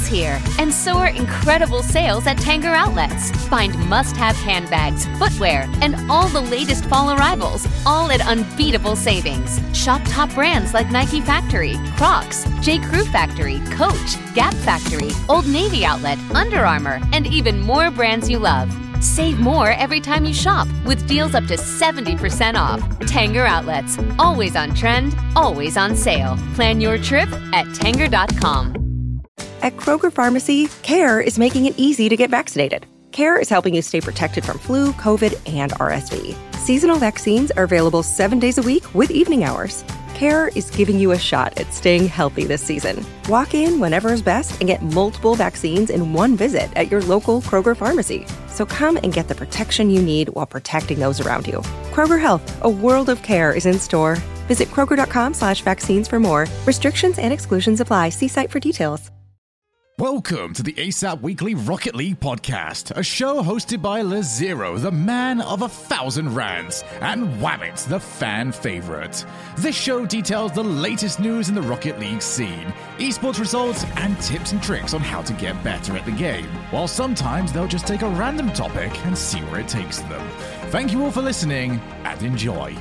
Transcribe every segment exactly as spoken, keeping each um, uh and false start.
here, and so are incredible sales at Tanger Outlets. Find must-have handbags, footwear, and all the latest fall arrivals, all at unbeatable savings. Shop top brands like Nike Factory, Crocs, J. Crew Factory, Coach, Gap Factory, Old Navy Outlet, Under Armour, and even more brands you love. Save more every time you shop with deals up to seventy percent off. Tanger Outlets. Always on trend, always on sale. Plan your trip at tanger dot com. At Kroger Pharmacy, CARE is making it easy to get vaccinated. CARE is helping you stay protected from flu, COVID, and R S V. Seasonal vaccines are available seven days a week with evening hours. CARE is giving you a shot at staying healthy this season. Walk in whenever is best and get multiple vaccines in one visit at your local Kroger pharmacy. So come and get the protection you need while protecting those around you. Kroger Health, a world of care is in store. Visit kroger.com slash vaccines for more. Restrictions and exclusions apply. See site for details. Welcome to the ASAP Weekly Rocket League podcast, a show hosted by LaZero, the man of a thousand rants, and Wabbit, the fan favorite. This show details the latest news in the Rocket League scene, esports results, and tips and tricks on how to get better at the game, while sometimes they'll just take a random topic and see where it takes them. Thank you all for listening, and enjoy.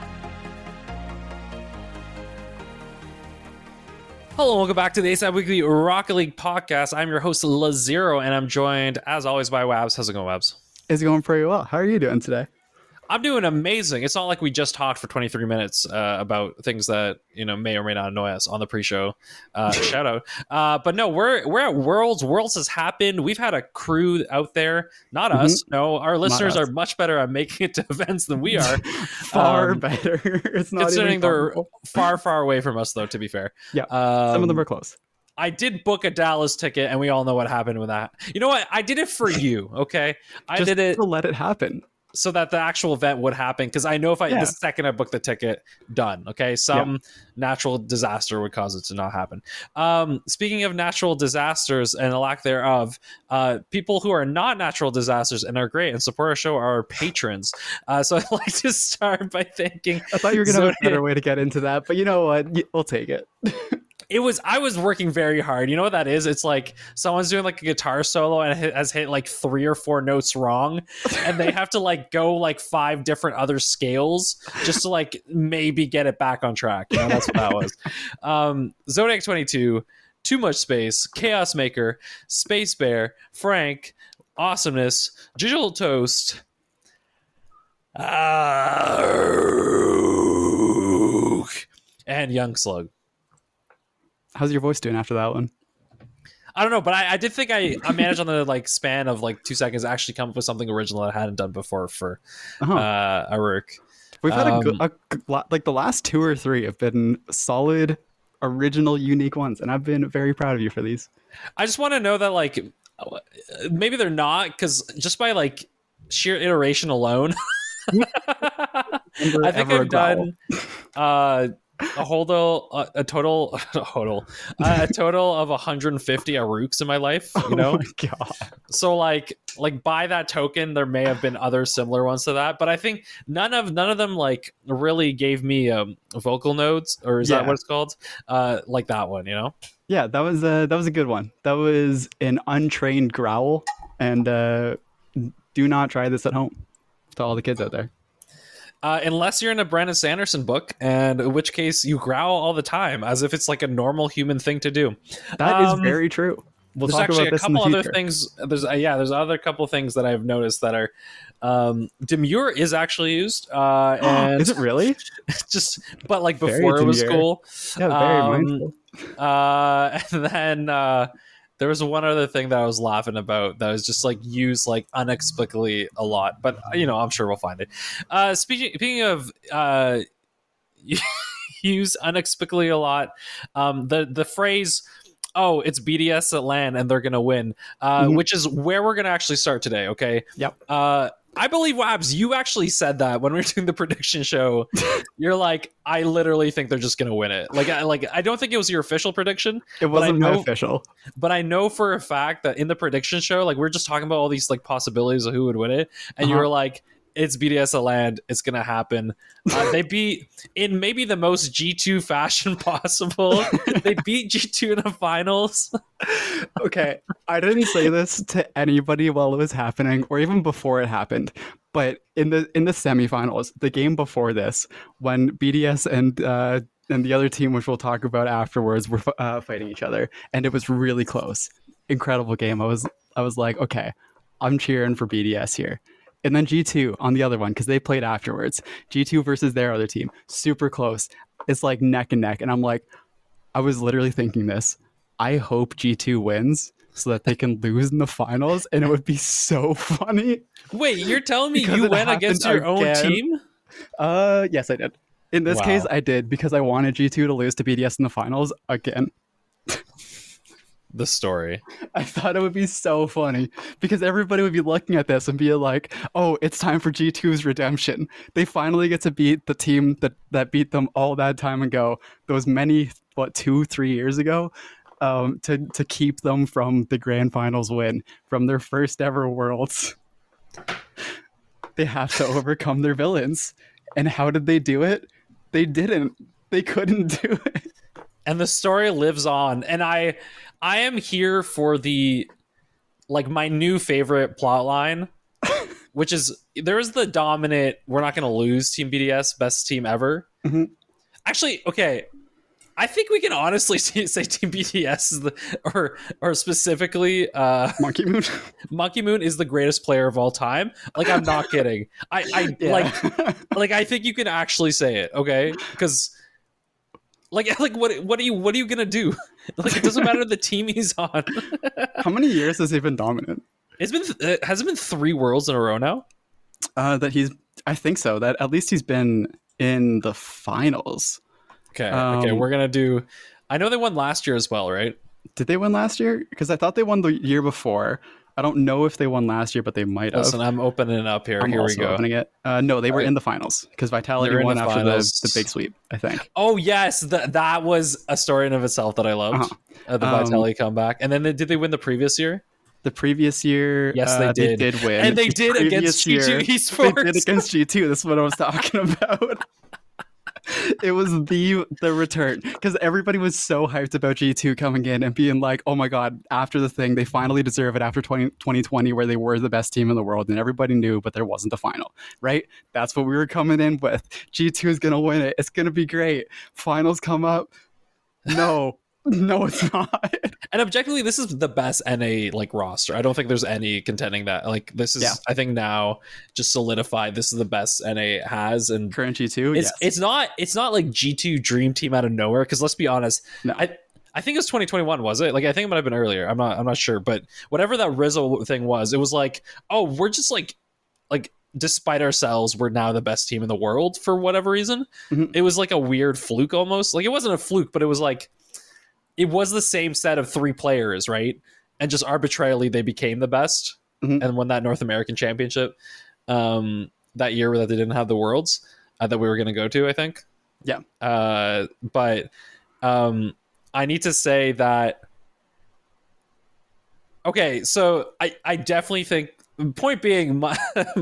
Hello, welcome back to the ASAP Weekly Rocket League podcast. I'm your host, LaZero, and I'm joined, as always, by Wabs. How's it going, Wabs? It's going pretty well. How are you doing today? I'm doing amazing. It's not like we just talked for twenty-three minutes uh, about things that, you know, may or may not annoy us on the pre-show. Uh, shout out. Uh, but no, we're we're at Worlds. Worlds has happened. We've had a crew out there. Not mm-hmm. us. No, our listeners are much better at making it to events than we are. Far um, better. It's not considering even they're far, far away from us, though, to be fair. Yeah, um, some of them are close. I did book a Dallas ticket, and we all know what happened with that. You know what? I did it for you, okay? I Just did it to let it happen. So that the actual event would happen, because I know if I yeah. the second I book the ticket, done. Okay, some yeah. natural disaster would cause it to not happen. Um, speaking of natural disasters and the lack thereof, uh, people who are not natural disasters and are great and support our show are our patrons. Uh, so I'd like to start by thanking. I thought you were going to have a better way to get into that, but you know what? We'll take it. It was, I was working very hard. You know what that is? It's like someone's doing like a guitar solo and has hit like three or four notes wrong. And they have to like go like five different other scales just to like maybe get it back on track. You know, that's what that was. Um, Zodiac twenty-two, Too Much Space, Chaos Maker, Space Bear, Frank, Awesomeness, Digital Toast, uh, and Young Slug. How's your voice doing after that one? I don't know, but I, I did think I, I managed on the like span of like two seconds to actually come up with something original that I hadn't done before for uh-huh. uh, Aruk. We've had um, a good, a, like the last two or three have been solid, original, unique ones, and I've been very proud of you for these. I just want to know that like maybe they're not, because just by like sheer iteration alone, I think I've done. Uh, A total, uh, a total, a total, uh, a total of one hundred fifty Aruks in my life. You know, oh my God. So like, like by that token, there may have been other similar ones to that, but I think none of none of them like really gave me um, vocal nodes, or is yeah. that what it's called? Uh, like that one, you know? Yeah, that was a that was a good one. That was an untrained growl, and uh, do not try this at home. To all the kids out there. Uh, unless you're in a Brandon Sanderson book, and in which case you growl all the time as if it's like a normal human thing to do. That um, is very true. We'll there's talk actually about a this couple in the other future. things. There's uh, yeah, there's other couple of things that I've noticed that are um, demure is actually used. Uh, and is it really? Just but like Very before it was demure. cool. Yeah, very um, mindful. Uh, and then uh, there was one other thing that I was laughing about that was just like used like inexplicably a lot, but you know, I'm sure we'll find it. Uh, speaking speaking of uh, use unexplicably a lot, um, the the phrase, "Oh, it's B D S at LAN and they're gonna win," uh, mm-hmm. which is where we're gonna actually start today. Okay. Yep. Uh, I believe, Wabs, you actually said that when we were doing the prediction show. You're like, I literally think they're just going to win it. Like, I, like I don't think it was your official prediction. It wasn't know, my official. But I know for a fact that in the prediction show, like, we're just talking about all these like possibilities of who would win it. And uh-huh. you were like, It's B D S land. It's gonna happen. Uh, they beat in maybe the most G two fashion possible. They beat G two in the finals. Okay, I didn't say this to anybody while it was happening, or even before it happened. But in the in the semifinals, the game before this, when B D S and uh, and the other team, which we'll talk about afterwards, were uh, fighting each other, and it was really close. Incredible game. I was I was like, okay, I'm cheering for B D S here. And then G two on the other one, because they played afterwards. G two versus their other team. Super close. It's like neck and neck. And I'm like, I was literally thinking this. I hope G two wins so that they can lose in the finals. And it would be so funny. Wait, you're telling me Because you it went against your happened own again. team? Uh, yes, I did. In this Wow. case, I did because I wanted G two to lose to B D S in the finals again. The story. I thought it would be so funny because everybody would be looking at this and be like, oh, it's time for G two's redemption. They finally get to beat the team that, that beat them all that time ago, those many, what, two, three years ago, um, to, to keep them from the grand finals win, from their first ever Worlds. They have to overcome their villains. And how did they do it? They didn't. They couldn't do it. And the story lives on. And I I am here for the like my new favorite plot line, which is there's the dominant we're not gonna lose Team B D S, best team ever. Mhm. Actually, okay. I think we can honestly say Team B D S is the or or specifically uh Monkey Moon. Monkey Moon is the greatest player of all time. Like I'm not kidding. I, I Yeah. like like I think you can actually say it, okay? Because like like what what are you what are you gonna do? Like it doesn't matter the team he's on. How many years has he been dominant? It's been uh, has it been three worlds in a row now? Uh, that he's, I think so. That at least he's been in the finals. Okay, Um, okay, we're gonna do. I know they won last year as well, right? Did they win last year? Because I thought they won the year before. I don't know if they won last year, but they might have. Listen, I'm opening it up here. I'm here we also go. opening it. Uh, no, they were Alright. in the finals because Vitality They're in won the after the, finals. the big sweep, I think. Oh yes, that that was a story in of itself that I loved. Uh-huh. Uh, the Um, Vitality comeback, and then they, did they win the previous year? The previous year, Yes, uh, they did. they did win. And they The did previous against G two year, Esports. They did against G two. This is what I was talking about. It was the the return because everybody was so hyped about G two coming in and being like, oh my god, after the thing, they finally deserve it after twenty twenty where they were the best team in the world and everybody knew, but there wasn't a final, right? That's what we were coming in with. G two is going to win it. It's going to be great. Finals come up. No, no, it's not. And objectively, this is the best N A like roster. I don't think there's any contending that. Like this is, Yeah. I think now just solidified. This is the best N A has, and Current G two, it's yes. it's not it's not like G two Dream Team out of nowhere. Because let's be honest, No. I I think it was twenty twenty-one, was it? Like I think it might have been earlier. I'm not I'm not sure, but whatever that Rizzo thing was, it was like, oh, we're just like like. Despite ourselves, we're now the best team in the world for whatever reason. Mhm. It was like a weird fluke almost. Like it wasn't a fluke, but it was like it was the same set of three players, right? And just arbitrarily they became the best Mhm. and won that North American Championship um, that year that they didn't have the Worlds uh, that we were going to go to, I think. Yeah. Uh, but um, I need to say that. Okay, so I, I definitely think. Point being, my,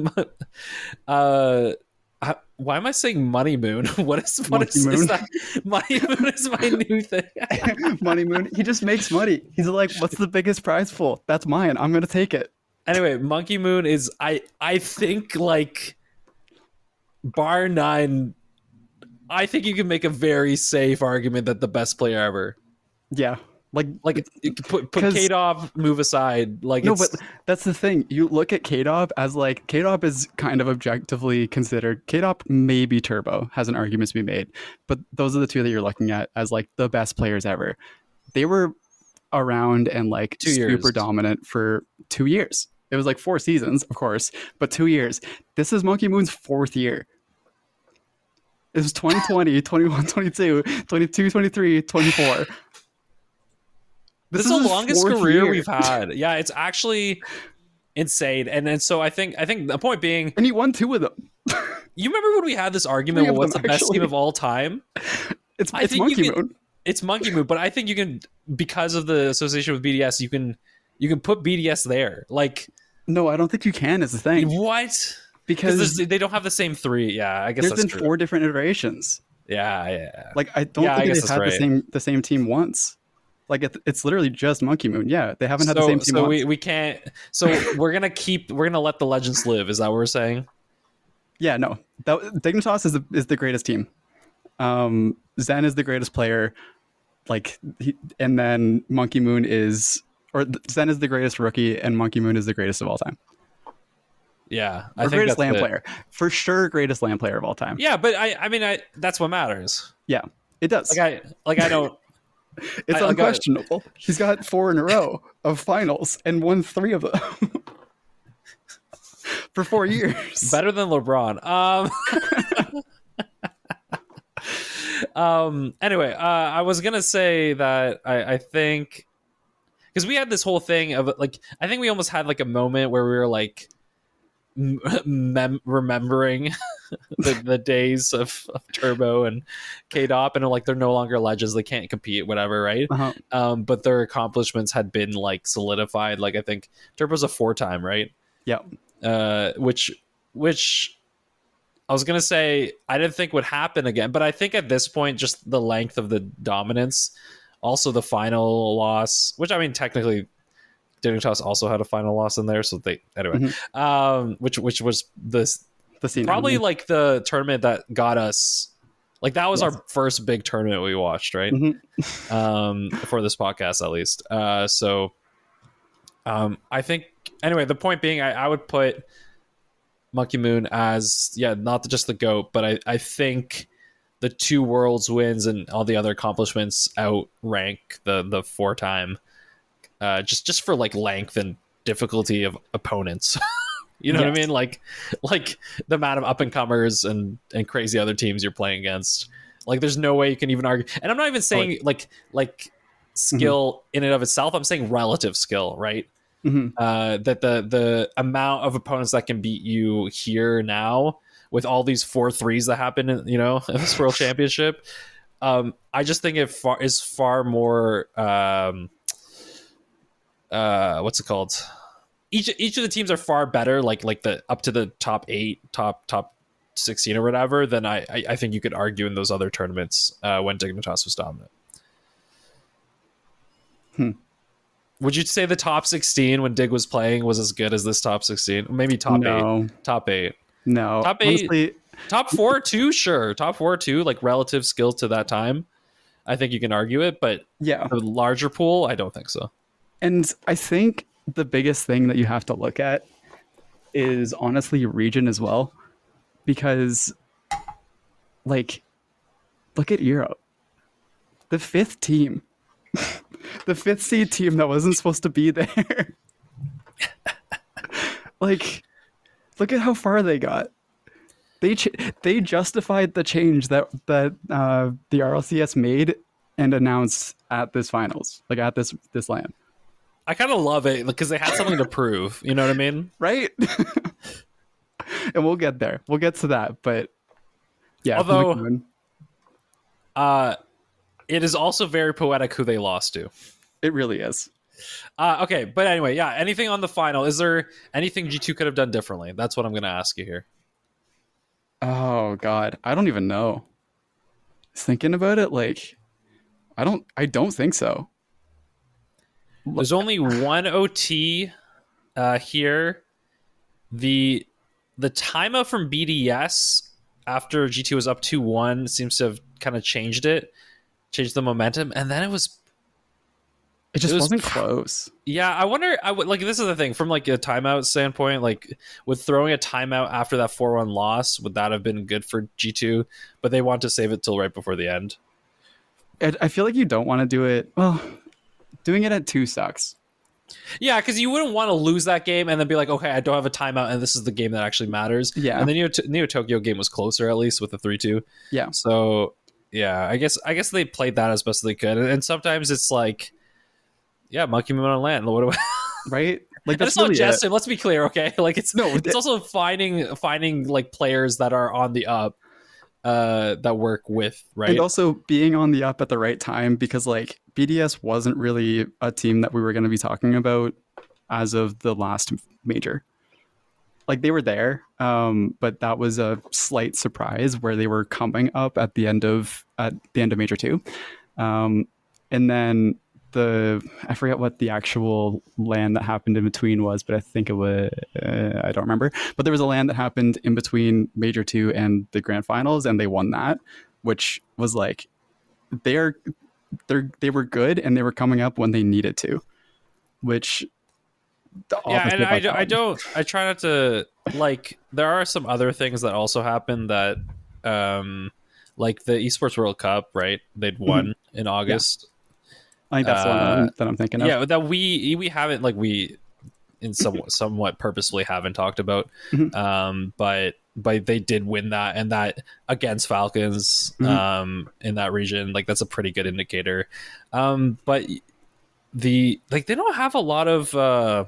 uh, I- why am I saying Money Moon? What is what Monkey is, is Moon. that? Money Moon is my new thing. Money Moon, he just makes money. He's like, what's the biggest prize pool? That's mine. I'm going to take it. Anyway, Monkey Moon is I I think like bar none. I think you can make a very safe argument that the best player ever. Yeah. Like, Like you could put put 'Cause- K-Dog move aside. Like no, it's, but that's the thing. You look at K-Dog as like, K-Dog is kind of objectively considered, K-Dog maybe Turbo has an argument to be made, but those are the two that you're looking at as like the best players ever. They were around and like Two super years. dominant for two years. It was like four seasons, of course, but two years. This is Monkey Moon's fourth year. It was twenty twenty, twenty-one, twenty-two, twenty-two, twenty-three, twenty-four. this, is the his longest fourth career year. we've had. Yeah, it's actually insane. And then so I think I think the point being, And he won two of them. you remember when we had this argument? Three Well, of what's them, the best actually. team of all time? It's, I it's think you Monkey can- Moon. It's Monkey Moon, but I think you can because of the association with B D S, you can you can put B D S there. Like No, I don't think you can is the thing. what? because there's- they don't have the same three. Yeah, I guess there's that's been true. four different iterations. Yeah, yeah. Like I don't Yeah, I think guess they've that's had the right. same the same team once. Like it, it's literally just Monkey Moon. Yeah, they haven't had so the same team so once. we, we can't. So we're gonna keep. We're gonna let the legends live. Is that what we're saying? Yeah, no. That, Dignitas is the, is the greatest team. Um, Zen is the greatest player. Like, he, and then Monkey Moon is, or Zen is the greatest rookie, and Monkey Moon is the greatest of all time. Yeah, I Or think greatest that's LAN it. player, for sure. Greatest LAN player of all time. Yeah, but I. I mean, I. That's what matters. Yeah, it does. Like I. Like I don't. it's I- I got- unquestionable. He's got four in a row of finals and won three of them for four years. Better than LeBron. Um. um. Anyway, uh, I was gonna say that I. I think because we had this whole thing of like I think we almost had like a moment where we were like mem- remembering the, the days of, of Turbo and K-Dop, and like they're no longer legends, they can't compete, whatever, right? Uh-huh. Um, but their accomplishments had been like solidified. Like I think Turbo's a four-time, right? Yeah. Uh, which which I was gonna say I didn't think would happen again, but I think at this point, just the length of the dominance, also the final loss, which I mean technically Dignitas also had a final loss in there, so they anyway, Mm-hmm. um, which which was this The scene probably happening. like the tournament that got us, like that was Yes. our first big tournament we watched, right? Mhm. um, for this podcast at least. Uh, so um, I think anyway. The point being, I, I would put Monkey Moon as yeah, not just the GOAT, but I I think the two Worlds wins and all the other accomplishments outrank the the four time. Uh, just just for like length and difficulty of opponents. You know what I Yes. mean? Like like the amount of up and comers and and crazy other teams you're playing against. Like there's no way you can even argue. And I'm not even saying like like skill in and of itself. I'm saying relative skill, right? Mhm. Uh, that the the amount of opponents that can beat you here now with all these four threes that happen, in, you know, in this World Championship. Um, I just think it far is far more. Um, uh, what's it called? Each each of the teams are far better, like like the up to the top eight, top top sixteen or whatever. Than I I, I think you could argue in those other tournaments uh, when Dignitas was dominant. Hmm. Would you say the top sixteen when Dig was playing was as good as this top sixteen? Maybe top No. eight. Top eight. No. Top eight- Honestly, Top four too, sure. Top four too, like relative skill to that time. I think you can argue it, but yeah. the larger pool, I don't think so. And I think the biggest thing that you have to look at is honestly region as well. Because, like, look at Europe. The fifth team. The fifth seed team that wasn't supposed to be there. Like, look at how far they got. They ch- they justified the change that that uh, the R L C S made and announced at this finals, like at this this LAN. I kind of love it because they had something to prove. You know what I mean? Right? And we'll get there. We'll get to that. But yeah. Although- Monkey Moon, Uh, it is also very poetic who they lost to. it really is. Uh, okay, but anyway, yeah. Anything on the final? Is there anything G two could have done differently? That's what I'm going to ask you here. Oh God, I don't even know. Thinking about it, like, I don't, I don't think so. There's only one O T uh, here. The the timeout from B D S after G two was up two one seems to have kind of changed it, changed the momentum, and then it was It just It was- wasn't close. yeah. I wonder. I would like this is the thing from like a timeout standpoint. Like with throwing a timeout after that four one loss, would that have been good for G two? But they want to save it till right before the end. I, I feel like you don't want to do it. Well, doing it at two sucks. Yeah, because you wouldn't want to lose that game and then be like, okay, I don't have a timeout, and this is the game that actually matters. Yeah. And the Neo, Neo Tokyo game was closer at least with the three two. Yeah. So yeah, I guess I guess they played that as best they could, and, and sometimes it's like, yeah, Monkey Moon on land. What do I? Right? Like And that's it's not really just it. him. Let's be clear, okay? Like it's No, it's th- also finding finding like players that are on the up, uh, that work with right. And also being on the up at the right time, because like B D S wasn't really a team that we were going to be talking about as of the last major. like they were there, um, but that was a slight surprise where they were coming up at the end of at the end of Major Two, um, and then the I forget what the actual land that happened in between was, but I think it was uh, I don't remember. But there was a land that happened in between Major Two and the Grand Finals, and they won that, which was like they're they they were good and they were coming up when they needed to, which. Yeah, and I, I don't I try not to like there are some other things that also happen that um like the Esports World Cup, right? They'd won mm-hmm. in August. Yeah. I think that's uh, the one that I'm thinking of. Yeah, that we we haven't like we in somewhat somewhat purposefully haven't talked about. Mm-hmm. Um but but they did win that, and that against Falcons mm-hmm. um in that region, like that's a pretty good indicator. Um but the like they don't have a lot of uh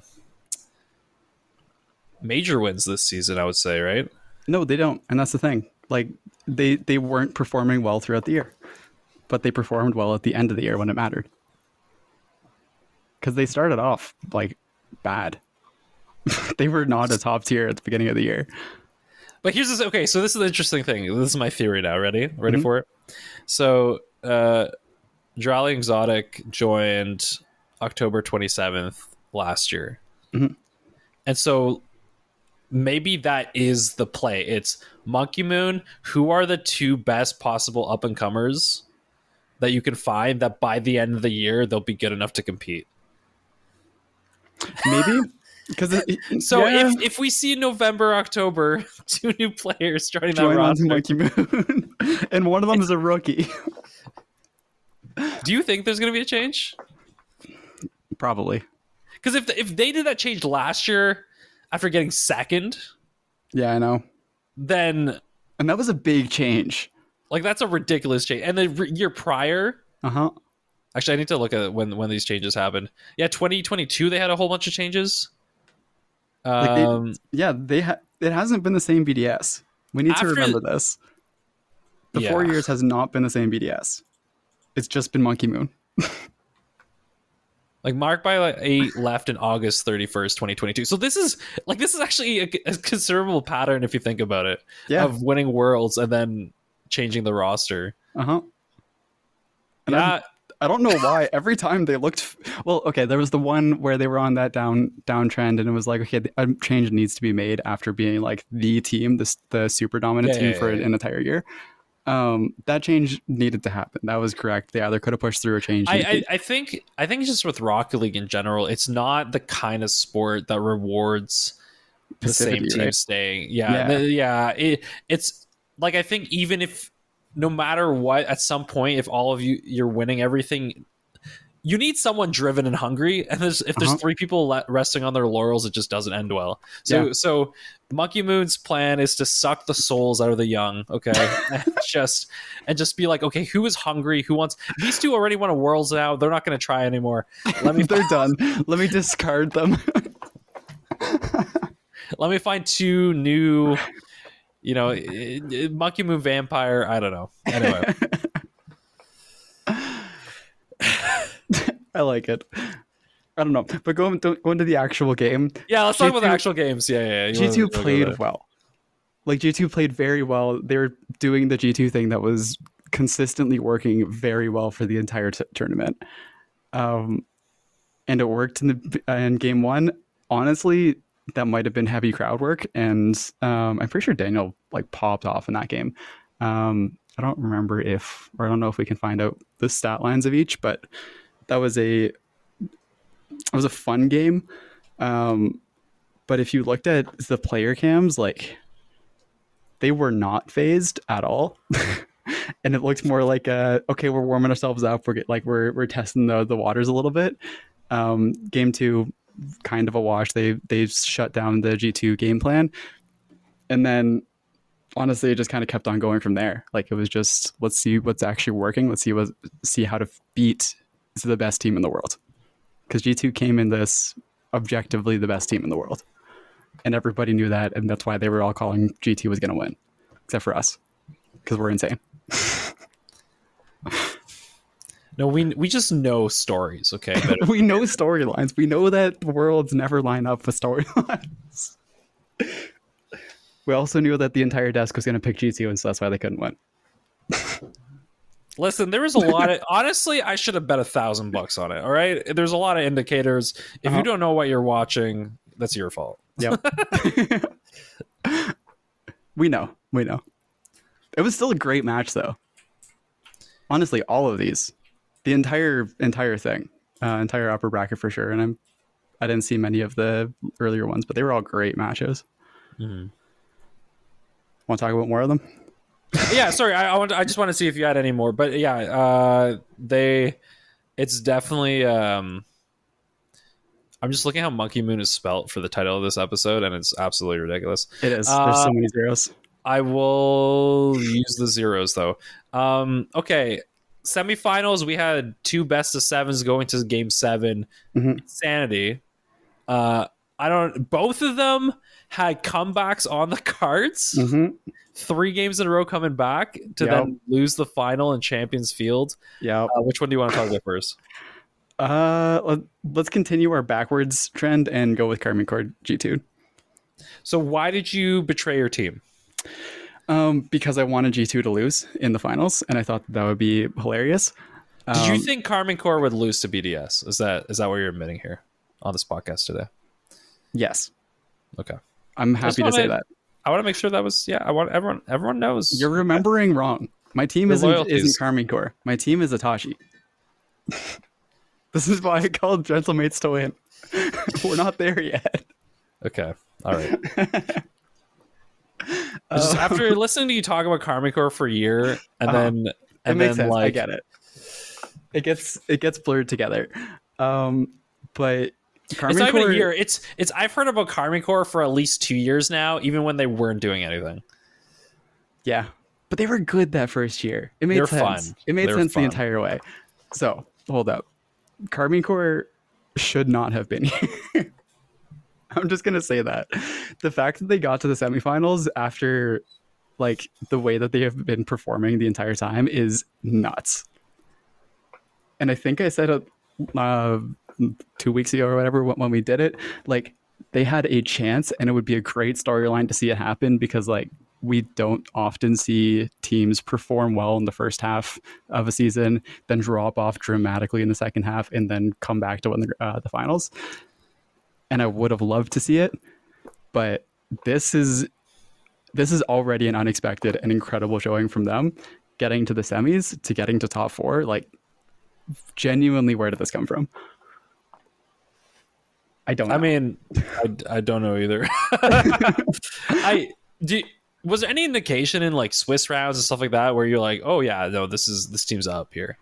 major wins this season, I would say, right? No, they don't, and that's the thing. Like they they weren't performing well throughout the year, but they performed well at the end of the year when it mattered. Because they started off like bad. They were not a top tier at the beginning of the year. But here's this. Okay, so this is the interesting thing. This is my theory now. Ready? Ready mm-hmm. for it? So, uh, Drowling Exotic joined October twenty-seventh last year, mm-hmm. and so. Maybe that is the play. It's Monkey Moon. Who are the two best possible up and comers that you can find that by the end of the year they'll be good enough to compete? Maybe because so yeah. if if we see November, October, two new players joining Join that roster, Monkey Moon, and one of them is a rookie. Do you think there's going to be a change? Probably. Because if if they did that change last year. After getting second, yeah, I know. Then, and that was a big change. Like that's a ridiculous change. And the re- year prior, uh huh. Actually, I need to look at when when these changes happened. Yeah, twenty twenty-two they had a whole bunch of changes. Like Um, they, yeah, they ha- it hasn't been the same B D S. We need After, to remember this. The yeah. four years has not been the same B D S. It's just been Monkey Moon. Like Mark by like eight left in August thirty-first, twenty twenty-two. So this is like this is actually a, a considerable pattern if you think about it. Yeah. Of winning worlds and then changing the roster. Uh-huh. And yeah. I don't know why every time they looked well, okay, there was the one where they were on that down downtrend and it was like, okay, a change needs to be made after being like the team, the the super dominant yeah, team yeah, for yeah. an entire year. Um, that change needed to happen. That was correct. They either could have pushed through a change. I, I, I think I think just with Rocket League in general, it's not the kind of sport that rewards the Passivity, same team right? staying. Yeah, Yeah. the- yeah. It, it's like I think even if no matter what, at some point, if all of you you're winning everything, you need someone driven and hungry. And there's, if there's Uh-huh. three people le- resting on their laurels, it just doesn't end well. So Yeah. so Monkey Moon's plan is to suck the souls out of the young, okay? and just and just be like, okay, who is hungry? Who wants these two already won a worlds now? They're not going to try anymore. Let me They're done. Let me discard them. let me find two new, you know, eh, eh, Monkey Moon Vampire. I don't know. Anyway, I like it. I don't know, but going going to the actual game. yeah, let's talk about the G two actual games. Yeah, yeah. yeah. You G wanna- two you wanna go played there. well. Like G two played very well. They were doing the G two thing that was consistently working very well for the entire t- tournament. Um, and it worked in the in game one. Honestly, that might have been heavy crowd work, and um, I'm pretty sure Daniel like popped off in that game. Um, I don't remember if, or I don't know if we can find out the stat lines of each, but that was a it was a fun game. Um, but if you looked at the player cams, like they were not phased at all. And it looked more like uh okay, we're warming ourselves up, we're get, like we're we're testing the the waters a little bit. Um, game two, kind of a wash. They they shut down the G two game plan, and then honestly, it just kind of kept on going from there. Like it was just, let's see what's actually working. Let's see what see how to beat the best team in the world, because G two came in this objectively the best team in the world, and everybody knew that, and that's why they were all calling G two was going to win, except for us, because we're insane. No, we we just know stories, okay? But We know storylines. We know that worlds never line up with storylines. We also knew that the entire desk was going to pick G two, and so that's why they couldn't win. Listen, there was a lot of honestly, I should have bet a thousand bucks on it. All right. There's a lot of indicators. If uh-huh. you don't know what you're watching, that's your fault. Yep. we know. We know. It was still a great match though. Honestly, all of these. The entire entire thing. Uh, entire upper bracket for sure. And I'm I didn't see many of the earlier ones, but they were all great matches. Mm-hmm. Want to talk about more of them? yeah, sorry. I I, want to, I just want to see if you had any more, but yeah, uh, they. It's definitely. Um, I'm just looking how Monkey Moon is spelt for the title of this episode, and it's absolutely ridiculous. It is. There's uh, so many zeros. I will use the zeros though. Um, okay, semifinals. We had two best of sevens going to game seven. Mm-hmm. Insanity. Uh, I don't. Both of them had comebacks on the cards. Mm-hmm. Three games in a row coming back to yep. then lose the final in Champions Field. Yeah. Uh, which one do you want to talk about first? Uh, let's continue our backwards trend and go with Karmine Corp G two. So why did you betray your team? Um, because I wanted G two to lose in the finals, and I thought that would be hilarious. Did um, you think Karmine Corp would lose to B D S? Is that is that what you're admitting here on this podcast today? Yes. Okay. I'm happy to say that. I want to make sure that was yeah. I want everyone. Everyone knows you're remembering wrong. My team Your isn't loyalties. isn't Karmine Corp. My team is Itachi. This is why I called Gentlemates to win. We're not there yet. Okay. All right. uh, Just after listening to you talk about Karmine Corp for a year, and uh, then and it makes then sense. like I get it. It gets it gets blurred together. Um, but. Karmine it's not Corp... even a year. It's it's. I've heard about Karmine Corp for at least two years now, even when they weren't doing anything. Yeah, but they were good that first year. It made They're sense. Fun. It made They're sense fun. the entire way. So hold up, Karmine Corp should not have been here. I'm just gonna say that the fact that they got to the semifinals after, like, the way that they have been performing the entire time is nuts. And I think I said it. Uh, two weeks ago or whatever when we did it, like, they had a chance and it would be a great storyline to see it happen, because like we don't often see teams perform well in the first half of a season, then drop off dramatically in the second half, and then come back to win the, uh, the finals. And I would have loved to see it, but this is this is already an unexpected and incredible showing from them, getting to the semis to getting to top four. Like, genuinely, where did this come from? I don't know. I mean, I, I don't know either. I do. Was there any indication in like Swiss rounds and stuff like that where you're like, oh yeah, no, this is this team's up here?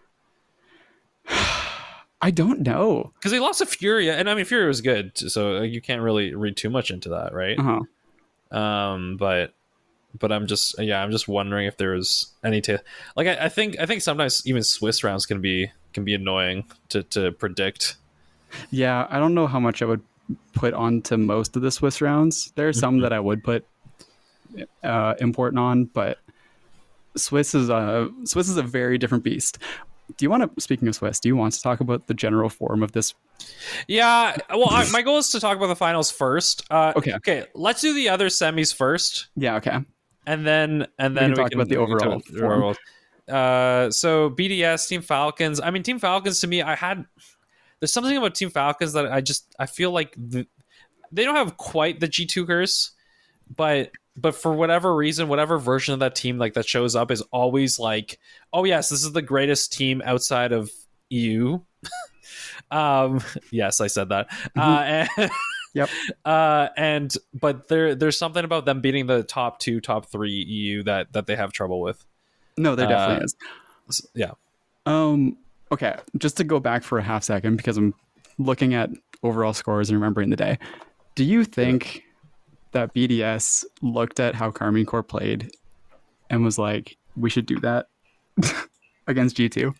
I don't know, because they lost to Furia, and I mean Furia was good, so you can't really read too much into that, right? Uh-huh. Um, but but I'm just yeah, I'm just wondering if there was any t- like I, I think I think sometimes even Swiss rounds can be can be annoying to to predict. Yeah, I don't know how much I would put onto most of the Swiss rounds. There are some mm-hmm. that I would put uh, important on, but Swiss is a Swiss is a very different beast. Do you want to, speaking of Swiss, do you want to talk about the general form of this? Yeah, well, I, my goal is to talk about the finals first. Uh, okay, okay, let's do the other semis first. Yeah, okay, and then and then we can talk we can, about the overall. The overall. Uh, so B D S, Team Falcons. I mean, Team Falcons to me, I had. There's something about Team Falcons that I just I feel like the, they don't have quite the G two curse, but but for whatever reason, whatever version of that team like that shows up is always like, oh yes, this is the greatest team outside of E U. um, yes, I said that. Mm-hmm. Uh, and, yep. Uh, and but there there's something about them beating the top two, top three E U that that they have trouble with. No, there definitely uh, is. Yeah. Um. Okay, just to go back for a half second, because I'm looking at overall scores and remembering the day. Do you think that B D S looked at how Karmine Corp played and was like, we should do that against G two?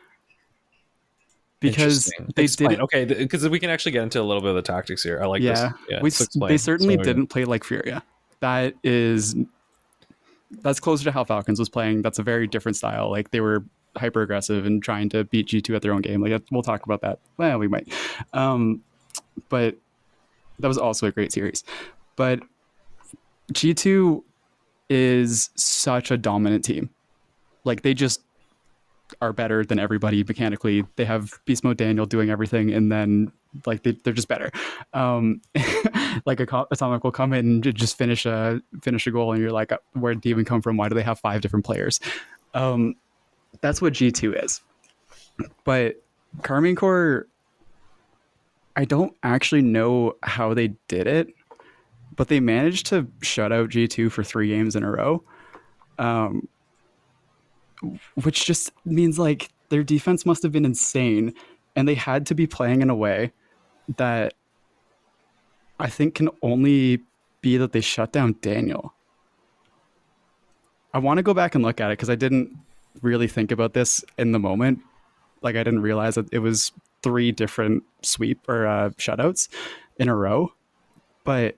Because they explain. did Okay, because we can actually get into a little bit of the tactics here. I like yeah, this. Yeah, we, they certainly so, didn't play like Furia. That is, that's closer to how Falcons was playing. That's a very different style. Like, they were hyper aggressive and trying to beat G two at their own game. Like, we'll talk about that. Well, we might. Um, but that was also a great series. But G two is such a dominant team. Like they just are better than everybody mechanically. They have Beast Mode Daniel doing everything, and then like they, they're just better. Um, like a Atomic will come in and just finish a finish a goal, and you're like, where did they even come from? Why do they have five different players? Um, that's what G two is. But Karmine Corp, I don't actually know how they did it, but they managed to shut out G two for three games in a row. Um, which just means like their defense must have been insane, and they had to be playing in a way that I think can only be that they shut down Daniel. I want to go back and look at it because I didn't really think about this in the moment. Like I didn't realize that it was three different sweep or uh, shutouts in a row. But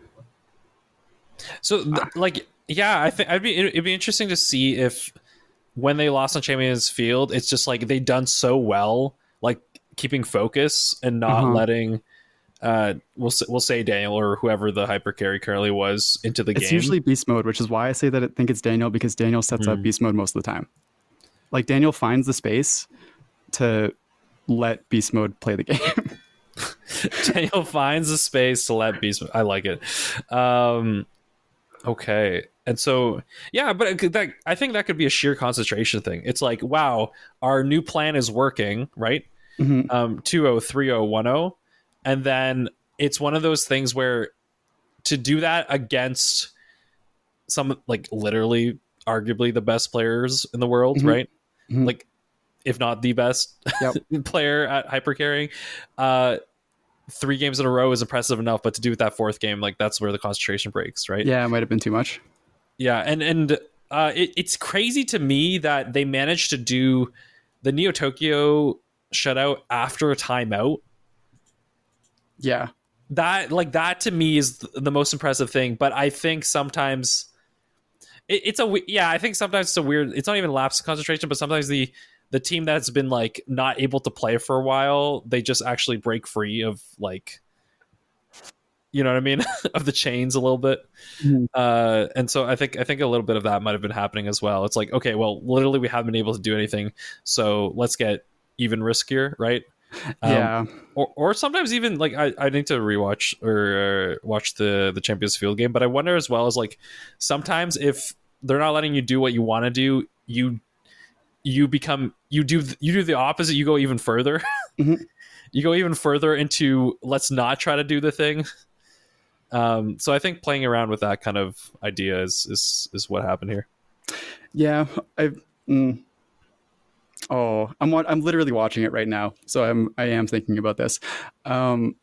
so th- like yeah, I think I'd be it'd be interesting to see if when they lost on Champions Field, it's just like they done so well, like keeping focus and not uh-huh. letting uh we'll we'll say Daniel or whoever the hyper carry currently was into the it's game. It's usually beast mode, which is why I say that I think it's Daniel, because Daniel sets mm. up beast mode most of the time. Like Daniel finds the space to let beast mode play the game. Daniel finds the space to let beast mode. I like it. Um okay. And so, yeah, but that, I think that could be a sheer concentration thing. It's like, wow, our new plan is working, right? Mm-hmm. Um, two oh, three oh, one oh. And then it's one of those things where to do that against some, like, literally, arguably the best players in the world, mm-hmm. right? Mm-hmm. Like, if not the best yep. player at hypercarrying, uh, three games in a row is impressive enough, but to do it that fourth game, like, that's where the concentration breaks, right? Yeah, it might have been too much. Yeah, and and uh, it, it's crazy to me that they managed to do the Neo Tokyo shutout after a timeout. Yeah, that like that to me is the most impressive thing. But I think sometimes it, it's a yeah, I think sometimes it's a weird. It's not even lapse of concentration, but sometimes the the team that's been like not able to play for a while, they just actually break free of like. You know what I mean? Of the chains a little bit. Mm-hmm. Uh, and so I think I think a little bit of that might have been happening as well. It's like, okay, well, literally we haven't been able to do anything, so let's get even riskier, right? Um, yeah. Or or sometimes even like I, I need to rewatch or uh, watch the the Champions Field game, but I wonder as well as like sometimes if they're not letting you do what you want to do, you you become you do you do the opposite. You go even further. Mm-hmm. You go even further into let's not try to do the thing. Um, so I think playing around with that kind of idea is is, is what happened here. Yeah, I. Mm, oh, I'm I'm literally watching it right now, so I'm I am thinking about this. Um,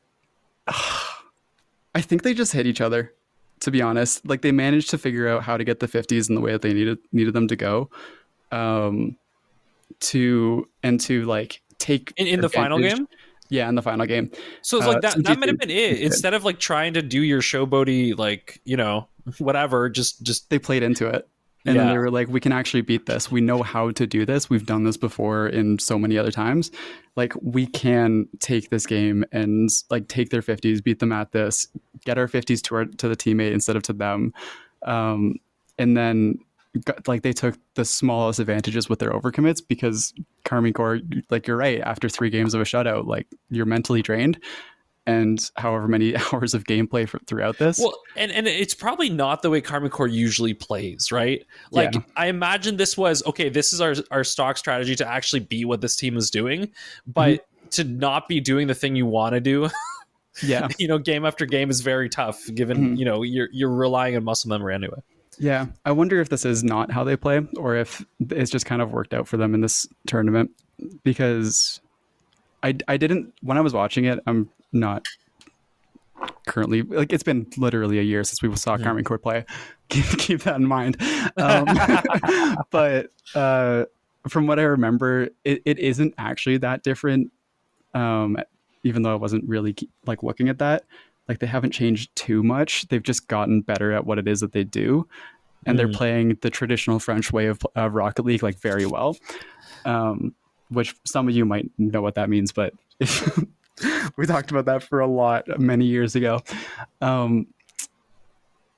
I think they just hit each other. To be honest, like they managed to figure out how to get the fifties in the way that they needed needed them to go. Um, to and to like take in, in the final game. Yeah, in the final game. So it's like uh, that, that might have been it. Instead of like trying to do your showboaty, like, you know, whatever, just just they played into it. And yeah. then they were like, we can actually beat this. We know how to do this. We've done this before in so many other times. Like we can take this game and like take their fifties, beat them at this, get our fifties to our to the teammate instead of to them. Um, and then got, like they took the smallest advantages with their overcommits because Karmine Corp, like you're right, after three games of a shutout, like you're mentally drained, and however many hours of gameplay for, throughout this. Well, and, and it's probably not the way Karmine Corp usually plays, right? Like yeah. I imagine this was, okay, this is our, our stock strategy to actually be what this team is doing, but mm-hmm. to not be doing the thing you want to do. Yeah. You know, game after game is very tough given, mm-hmm. you know, you're, you're relying on muscle memory anyway. Yeah, I wonder if this is not how they play or if it's just kind of worked out for them in this tournament, because I, I didn't, when I was watching it, I'm not currently, like it's been literally a year since we saw yeah. Karmine Corp play. Keep, keep that in mind. Um, but uh, from what I remember, it, it isn't actually that different, um, even though I wasn't really like looking at that. Like they haven't changed too much. They've just gotten better at what it is that they do. And mm. they're playing the traditional French way of uh, Rocket League like very well. Um, which some of you might know what that means, but we talked about that for a lot many years ago. Um,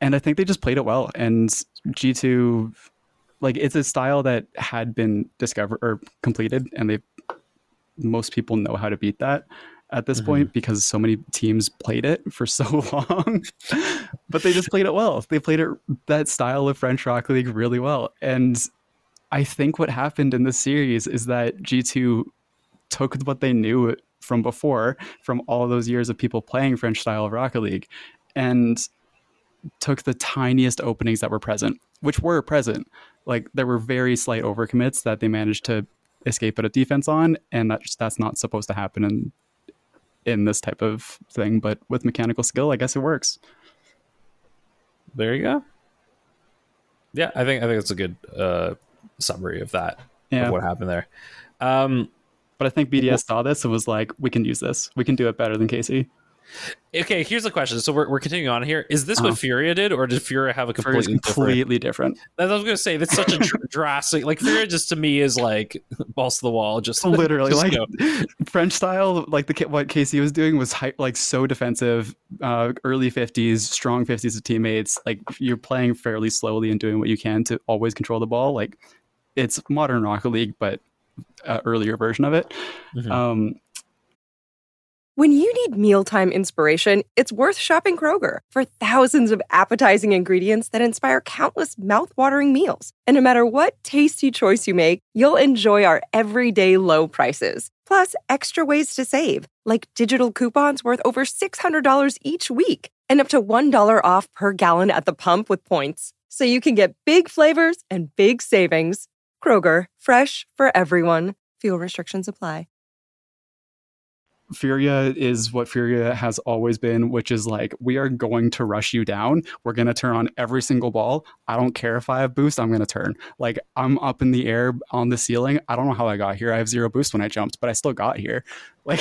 and I think they just played it well. And G two, like, it's a style that had been discovered or completed, and they most people know how to beat that at this mm-hmm. point because so many teams played it for so long. But they just played it well. They played it that style of French Rocket League really well. And I think what happened in this series is that G two took what they knew from before, from all those years of people playing French style of Rocket League, and took the tiniest openings that were present, which were present. Like, there were very slight overcommits that they managed to escape out of defense on, and that's that's not supposed to happen in in this type of thing. But with mechanical skill, I guess it works. There you go. Yeah, I think I think that's a good uh, summary of that. Yeah. Of what happened there. Um, but I think B D S saw this and was like, "We can use this. We can do it better than K C." Okay, here's the question. So we're, we're continuing on here. Is this uh-huh. what Furia did, or did Furia have a completely completely different? different? I was going to say that's such a dr- drastic. Like, Furia just to me is like balls to the wall. Just literally just like go. French style. Like the what K C was doing was hype, like so defensive. Uh, early fifties, strong fifties of teammates. Like, you're playing fairly slowly and doing what you can to always control the ball. Like, it's modern Rocket League, but uh, earlier version of it. Mm-hmm. Um, When you need mealtime inspiration, it's worth shopping Kroger for thousands of appetizing ingredients that inspire countless mouth-watering meals. And no matter what tasty choice you make, you'll enjoy our everyday low prices. Plus, extra ways to save, like digital coupons worth over six hundred dollars each week and up to one dollar off per gallon at the pump with points. So you can get big flavors and big savings. Kroger, fresh for everyone. Fuel restrictions apply. Furia is what Furia has always been, which is like, we are going to rush you down. We're going to turn on every single ball. I don't care if I have boost, I'm going to turn. Like, I'm up in the air on the ceiling. I don't know how I got here. I have zero boost when I jumped, but I still got here. Like,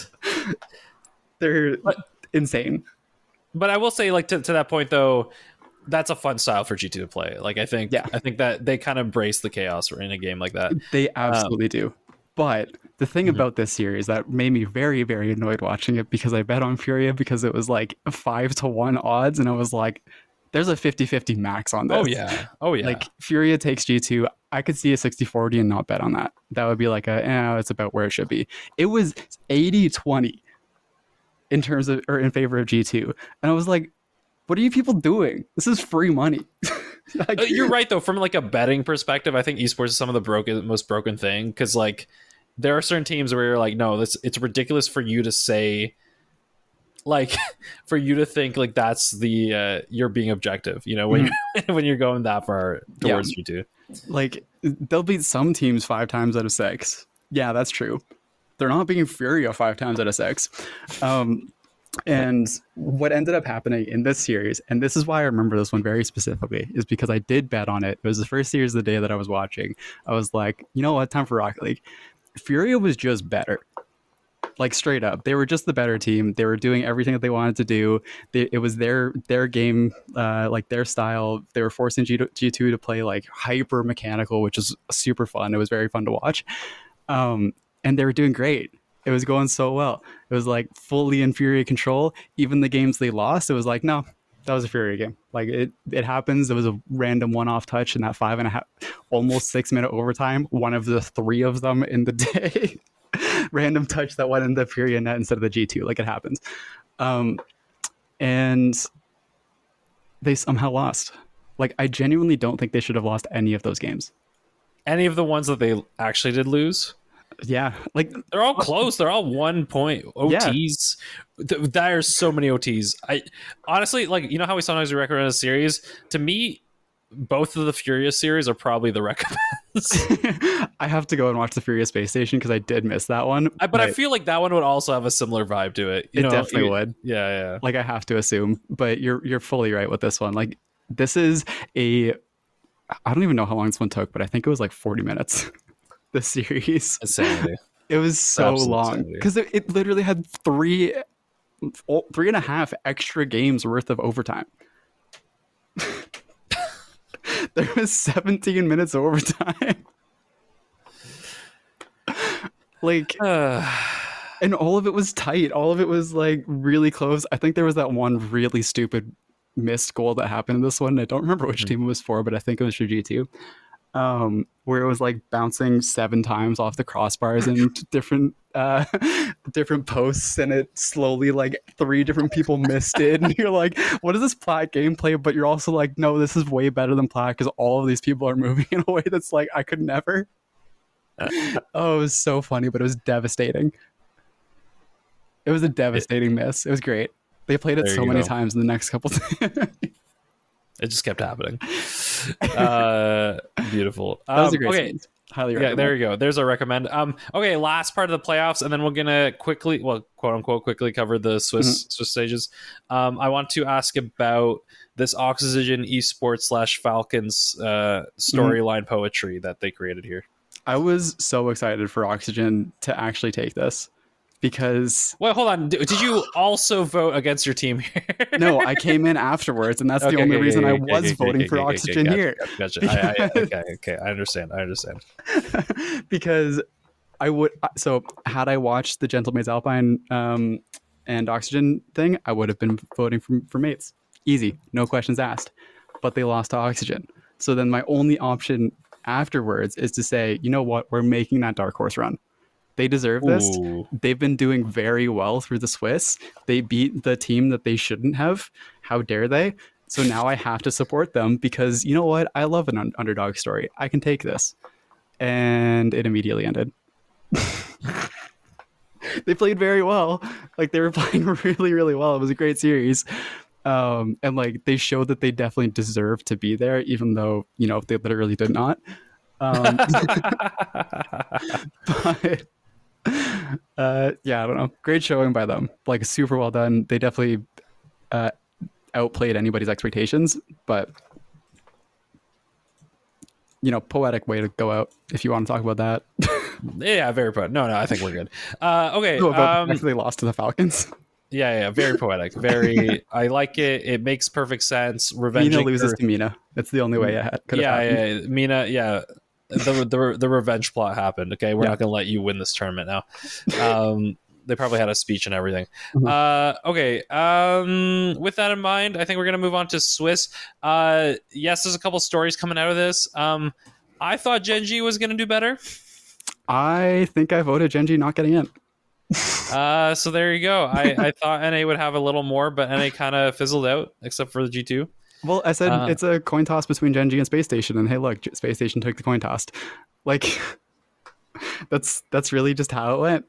they're but, insane. But I will say, like, to, to that point, though, that's a fun style for G two to play. Like, I think, yeah. I think that they kind of embrace the chaos in a game like that. They absolutely um, do. But the thing mm-hmm. about this series that made me very, very annoyed watching it, because I bet on Furia because it was like five to one odds, and I was like, there's a fifty-fifty max on this. Oh, yeah. Oh, yeah. Like, Furia takes G two. I could see a sixty forty and not bet on that. That would be like a, eh, it's about where it should be. It was eighty twenty in terms of, or in favor of G two. And I was like, what are you people doing? This is free money. Like, you're right, though. From like a betting perspective, I think esports is some of the broken, most broken thing, because like there are certain teams where you're like, no, this it's ridiculous for you to say, like, for you to think like that's the uh, you're being objective. You know, when mm-hmm. you're, when you're going that far towards yeah. G two. Like, they'll beat some teams five times out of six. Yeah, that's true. They're not beating Furia five times out of six. Um, And what ended up happening in this series, and this is why I remember this one very specifically, is because I did bet on it. It was the first series of the day that I was watching. I was like, you know what, time for Rocket League. Furia was just better. Like, straight up. They were just the better team. They were doing everything that they wanted to do. They, it was their their game, uh, like their style. They were forcing G two to play like hyper mechanical, which is super fun. It was very fun to watch. Um, and they were doing great. It was going so well. It was like fully in Furia control. Even the games they lost, it was like, no, that was a Furia game. Like, it, it happens. It was a random one-off touch in that five and a half, almost six minute overtime. One of the three of them in the day. Random touch that went in the Furia net instead of the G two. Like, it happens. Um, and they somehow lost. Like, I genuinely don't think they should have lost any of those games. Any of the ones that they actually did lose? Yeah, like, they're all close. They're all one point O Ts. Yeah. There's so many O Ts. I honestly, like, you know how we sometimes recommend a series? To me, both of the Furious series are probably the recommends. I have to go and watch the Furious Space Station because I did miss that one. I, but, but I feel like that one would also have a similar vibe to it. You it know, definitely you, would. Yeah, yeah. Like, I have to assume, but you're you're fully right with this one. Like, this is a, I don't even know how long this one took, but I think it was like forty minutes. The series. Insanity. It was so Absolute long because it, it literally had three, three and a half extra games worth of overtime. There was seventeen minutes of overtime. Like, uh, and all of it was tight. All of it was like really close. I think there was that one really stupid missed goal that happened in this one. I don't remember which Mhm. team it was for, but I think it was for G two. Um, where it was like bouncing seven times off the crossbars and different uh, different posts, and it slowly like three different people missed it, and you're like, "What is this Plat gameplay?" But you're also like, "No, this is way better than Plat because all of these people are moving in a way that's like I could never." Oh, it was so funny, but it was devastating. It was a devastating miss. It was great. They played it There so you many go. times in the next couple. It just kept happening. Uh, beautiful. That was Um, a great okay. series. Highly Yeah, recommend. there you go. There's a recommend. Um, okay, last part of the playoffs, and then we're gonna quickly, well, quote unquote, quickly cover the Swiss Swiss stages. Um, I want to ask about this Oxygen Esports slash Falcons uh, storyline poetry that they created here. I was so excited for Oxygen to actually take this because Well, hold on. Did did you also vote against your team here? no, I came in afterwards, and that's Okay, the only okay, reason okay, I okay, was okay, voting okay, for okay, okay, Oxygen gotcha, here. Gotcha. gotcha. I, I, okay, okay. I understand. I understand. Because I would so had I watched the Gentlemaids Alpine um, and Oxygen thing, I would have been voting for, for Mates. Easy, no questions asked. But they lost to Oxygen. So then my only option afterwards is to say, you know what, we're making that dark horse run. They deserve this. Ooh. They've been doing very well through the Swiss. They beat the team that they shouldn't have. How dare they? So now I have to support them because you know what? I love an un- underdog story. I can take this. And it immediately ended. They played very well. Like they were playing really, really well. It was a great series. Um, and like they showed that they definitely deserve to be there, even though, you know, they literally did not. Um, but uh, yeah, I don't know. Great showing by them. Like super well done. They definitely uh, outplayed anybody's expectations, but you know, poetic way to go out if you want to talk about that. Yeah, very poetic. No, no, I think we're good. Uh, okay. No, about um, the fact that they lost to the Falcons. yeah, yeah, very poetic. Very. I like it. It makes perfect sense. Revenge. Mina loses to Mina. That's the only way it had, could have Yeah, happened. yeah, yeah. Mina. Yeah. The, the the revenge plot happened. Okay, we're Yeah. not going to let you win this tournament now. Um, they probably had a speech and everything. Mhm. Uh, okay. Um, with that in mind, I think we're going to move on to Swiss. Uh, yes, there's a couple stories coming out of this. Um, I thought Genji was going to do better. I think I voted Genji not getting in. Uh, so there you go. I, I thought N A would have a little more, but N A kind of fizzled out, except for the G two. Well, I said Uh, it's a coin toss between Genji and Space Station, and hey, look, J- Space Station took the coin toss. Like, that's that's really just how it went.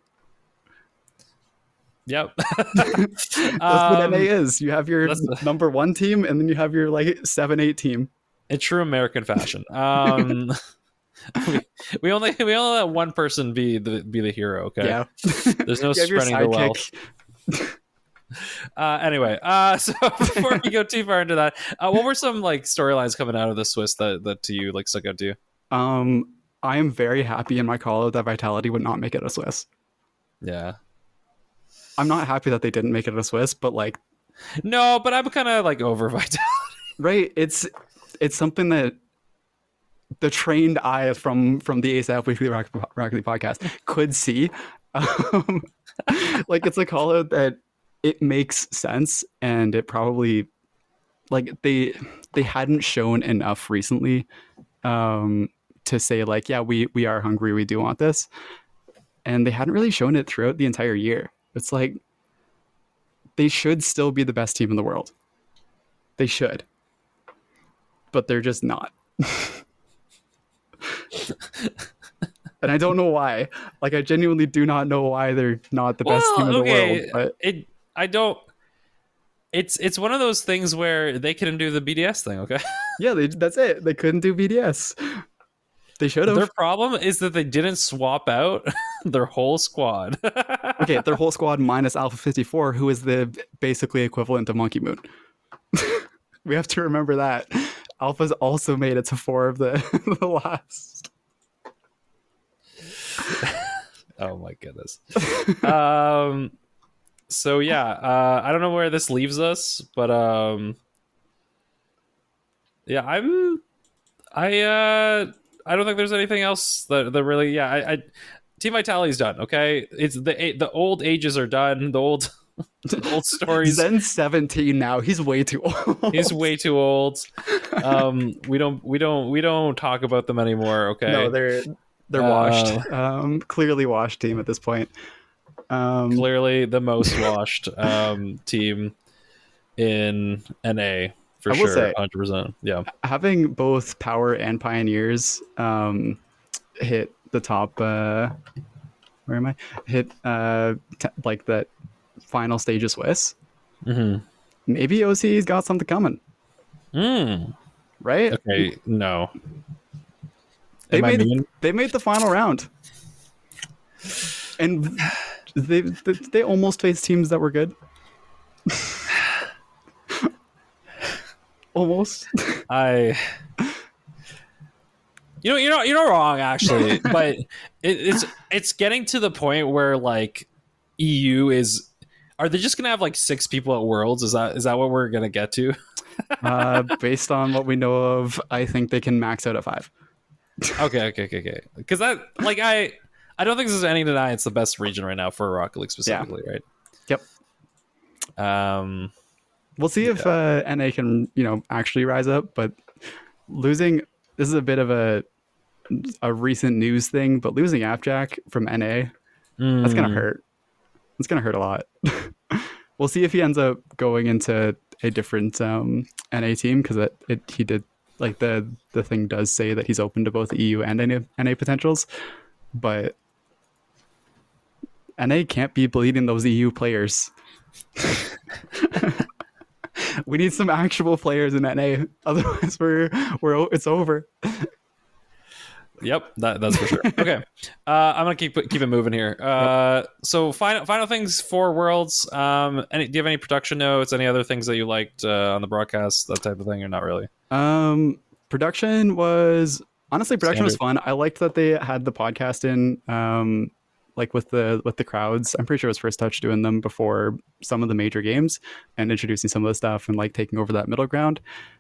Yep. That's what Um, N A is. You have your that's- number one team, and then you have your like seven, eight team. in true American fashion. Um, we, we only we only let one person be the be the hero. Okay. Yeah, There's no You have your spreading the wealth. sidekick. Uh, anyway, uh, so before we go too far into that, uh, what were some like storylines coming out of the Swiss that that to you like stuck out to you? Um, I am very happy in my call that Vitality would not make it a Swiss. Yeah. I'm not happy that they didn't make it a Swiss, but like, No, but I'm kind of like over Vitality. right? It's it's something that the trained eye from from the ASAP Weekly Rock, Rocket League podcast could see. Um, like it's a call out that it makes sense, and it probably like they they hadn't shown enough recently um, to say like, yeah, we we are hungry, we do want this, and they hadn't really shown it throughout the entire year. It's like they should still be the best team in the world. They should, but they're just not. And I don't know why. Like, I genuinely do not know why they're not the best Well, team in the okay, world. But it I don't. It's it's one of those things where they couldn't do the B D S thing. Okay. yeah, they, that's it. They couldn't do B D S. They should Their have. problem is that they didn't swap out their whole squad. Okay, their whole squad minus Alpha fifty-four, who is the basically equivalent of Monkey Moon. We have to remember that. Alpha's also made it to four of the, the last. Oh my goodness. um so yeah, uh I don't know where this leaves us, but um yeah, I'm I uh I don't think there's anything else that, that really yeah, I, I Team Vitality's done, okay? It's the the old ages are done. The old old stories. Zen's seventeen now. He's way too old. He's way too old. Um, we don't, we don't, we don't talk about them anymore. Okay. No, they're they're Uh, washed. Um, clearly washed team at this point. Um, Clearly the most washed um, team in N A for I will sure. say- one hundred percent. Yeah. having both Power and Pioneers um, hit the top. Uh, where am I? Hit uh, t- like that final stage of Swiss. Mm-hmm. Maybe O C's got something coming, Mm. right? Okay. No. They Am I made mean? they made the final round, and they they, they almost faced teams that were good. Almost. I. You know, you're not you're not wrong actually, but it, it's it's getting to the point where like E U is. Are they just gonna have like six people at Worlds? Is that is that what we're gonna get to? uh, based on what we know of, I think they can max out at five. Okay, okay, okay, okay. Because that like I I don't think this is any deny it's the best region right now for Rocket League specifically, right? Yep. Um. We'll see if uh, N A can, you know, actually rise up. But losing, this is a bit of a a recent news thing, but losing Appjack from N A, that's gonna mm, hurt. It's gonna hurt a lot. We'll see if he ends up going into a different um, N A team because it, it he did like the the thing does say that he's open to both E U and N A, N A potentials, but N A can't be bleeding those E U players. We need some actual players in N A, otherwise we're we're o- it's over. Yep, that, that's for sure. Okay, uh, I'm gonna keep keep it moving here. Uh, so final final things for Worlds. Um, any, do you have any production notes? Any other things that you liked uh, on the broadcast? That type of thing, or not really? Um, production was honestly production was Standard. fun. I liked that they had the podcast in, um, like with the with the crowds. I'm pretty sure it was First Touch doing them before some of the major games and introducing some of the stuff and like taking over that middle ground.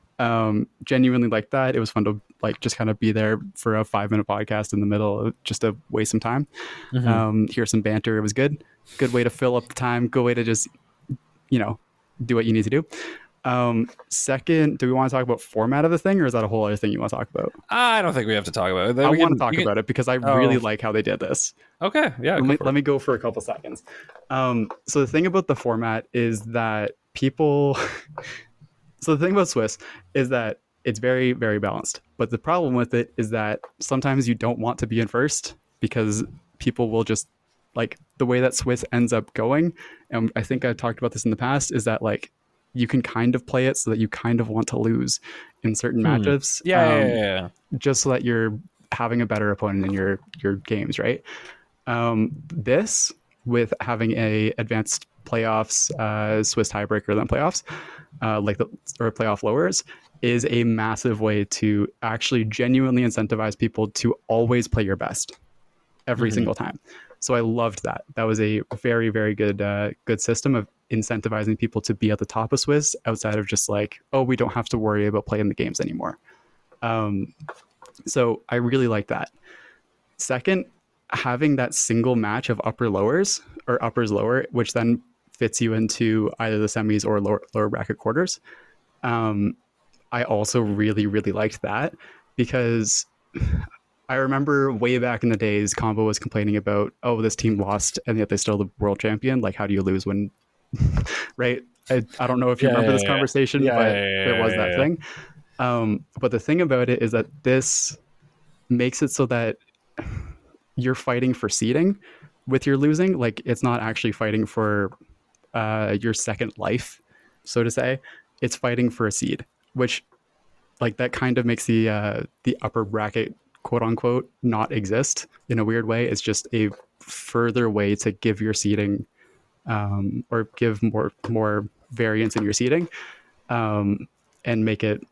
Um, genuinely liked that. It was fun to like just kind of be there for a five minute podcast in the middle, just to waste some time. Mhm. Um, hear some banter. It was good. Good way to fill up the time. Good way to just, you know, do what you need to do. Um, second, do we want to talk about format of the thing, or is that a whole other thing you want to talk about? I don't think we have to talk about it. I We want can- to talk you can- about it because I Oh. really like how they did this. Okay, yeah. Let go me, for it. let me go for a couple seconds. Um, so the thing about the format is that people. So the thing about Swiss is that it's very, very balanced. But the problem with it is that sometimes you don't want to be in first because people will just like the way that Swiss ends up going. And I think I've talked about this in the past is that like you can kind of play it so that you kind of want to lose in certain Hmm. matchups. Yeah, um, yeah, yeah, yeah. just so that you're having a better opponent in your your games, right? Um, this with having a advanced playoffs, uh, Swiss tiebreaker then playoffs, uh, like the or playoff lowers, is a massive way to actually genuinely incentivize people to always play your best every Mhm. single time. So I loved that. That was a very, very good uh, good system of incentivizing people to be at the top of Swiss outside of just like, oh, we don't have to worry about playing the games anymore. Um, so I really like that. Second, having that single match of upper lowers or uppers lower, which then fits you into either the semis or lower, lower bracket quarters. Um, I also really, really liked that because I remember way back in the days, Combo was complaining about, oh, this team lost and yet they're still the world champion. Like, how do you lose when, right? I, I don't know if you Yeah, remember yeah, this yeah. conversation, Yeah, but yeah, yeah, it was yeah, that yeah. thing. Um, but the thing about it is that this makes it so that you're fighting for seeding with your losing. Like, it's not actually fighting for uh, your second life, so to say. It's fighting for a seed, which like that kind of makes the uh, the upper bracket, quote unquote, not exist in a weird way. It's just a further way to give your seeding um, or give more more variance in your seeding um, and make it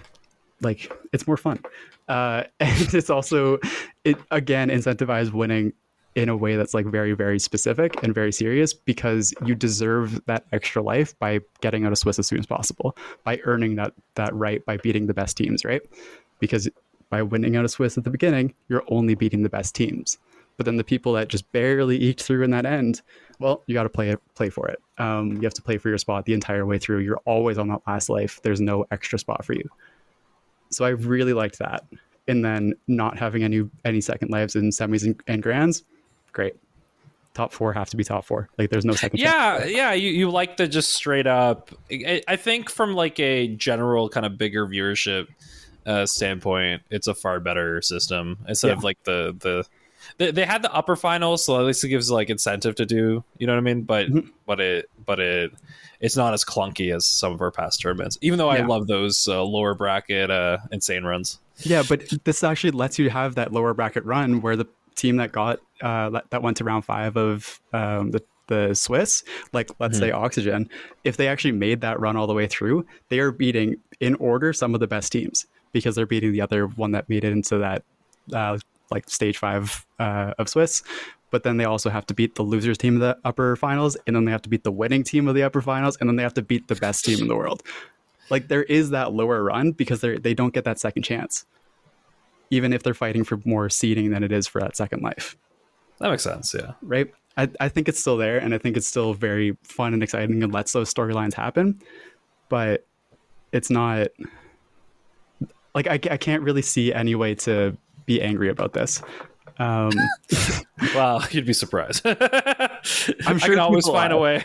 like it's more fun. Uh, and it's also it again incentivize winning in a way that's like very, very specific and very serious because you deserve that extra life by getting out of Swiss as soon as possible, by earning that that right by beating the best teams, right? Because by winning out of Swiss at the beginning, you're only beating the best teams. But then the people that just barely eked through in that end Well, you got to play it, play for it. Um, you have to play for your spot the entire way through. You're always on that last life. There's no extra spot for you. So I really liked that. And then not having any any second lives in semis and, and grands, great. Top four have to be top four. Like there's no second. Yeah, chance. yeah. You, you like the just straight up. I, I think from like a general kind of bigger viewership uh, standpoint, it's a far better system instead Yeah. of like the the. They, they had the upper finals, so at least it gives like incentive to do. You know what I mean? But Mhm. but it but it it's not as clunky as some of our past tournaments. Even though I Yeah. love those uh, lower bracket uh, insane runs. Yeah, but this actually lets you have that lower bracket run where the team that got uh, that went to round five of um, the the Swiss, like let's Mm-hmm. say Oxygen, if they actually made that run all the way through, they are beating in order some of the best teams because they're beating the other one that made it into that uh, like stage five uh, of Swiss. But then they also have to beat the losers team of the upper finals, and then they have to beat the winning team of the upper finals, and then they have to beat the best team in the world. Like there is that lower run because they they don't get that second chance, even if they're fighting for more seeding than it is for that second life, That makes sense. Yeah. right? I, I think it's still there, and I think it's still very fun and exciting and lets those storylines happen, but it's not like I, I can't really see any way to be angry about this. Um, Well, you'd be surprised. I'm I sure can always people find a are. way.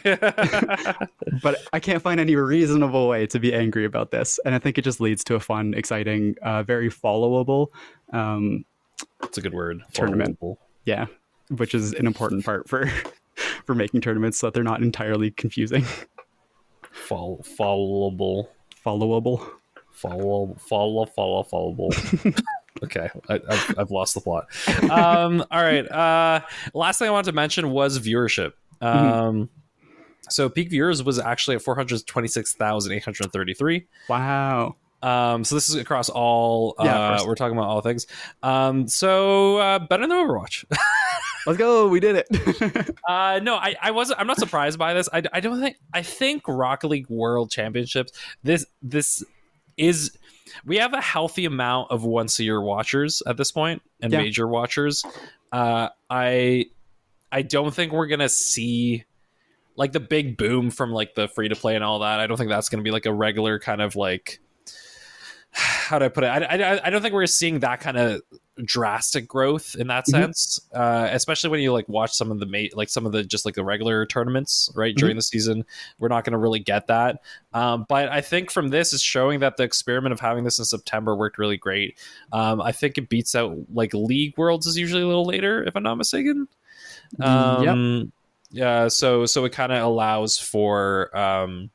but I can't find any reasonable way to be angry about this, and I think it just leads to a fun, exciting, uh, very followable, um, That's a good word. Tournament. Followable. yeah, which is an important part for for making tournaments so that they're not entirely confusing. Follow, followable. Followable. Follow, follow, follow, followable. Okay, I, I've, I've lost the plot. Um, all right. Uh, last thing I wanted to mention was viewership. Um, so peak viewers was actually at four hundred twenty-six thousand eight hundred thirty-three. Wow. Um, so this is across all. Yeah, of Uh, course. we're talking about all things. Um, so uh, better than Overwatch. Let's go. We did it. Uh, no, I, I wasn't. I'm not surprised by this. I, I don't think. I think Rocket League World Championships. This this is. We have a healthy amount of once a year watchers at this point and Yeah. major watchers. Uh, I I don't think we're gonna see like the big boom from like the free to play and all that. I don't think that's gonna be like a regular kind of like. How do I put it? I, I, I don't think we're seeing that kind of drastic growth in that Mhm. sense, uh, especially when you like watch some of the ma- like some of the just like the regular tournaments right during the season. We're not going to really get that, um, but I think from this is showing that the experiment of having this in September worked really great. Um, I think it beats out like League Worlds is usually a little later, if I'm not mistaken. Um, Yeah, so so it kind of allows for. Um,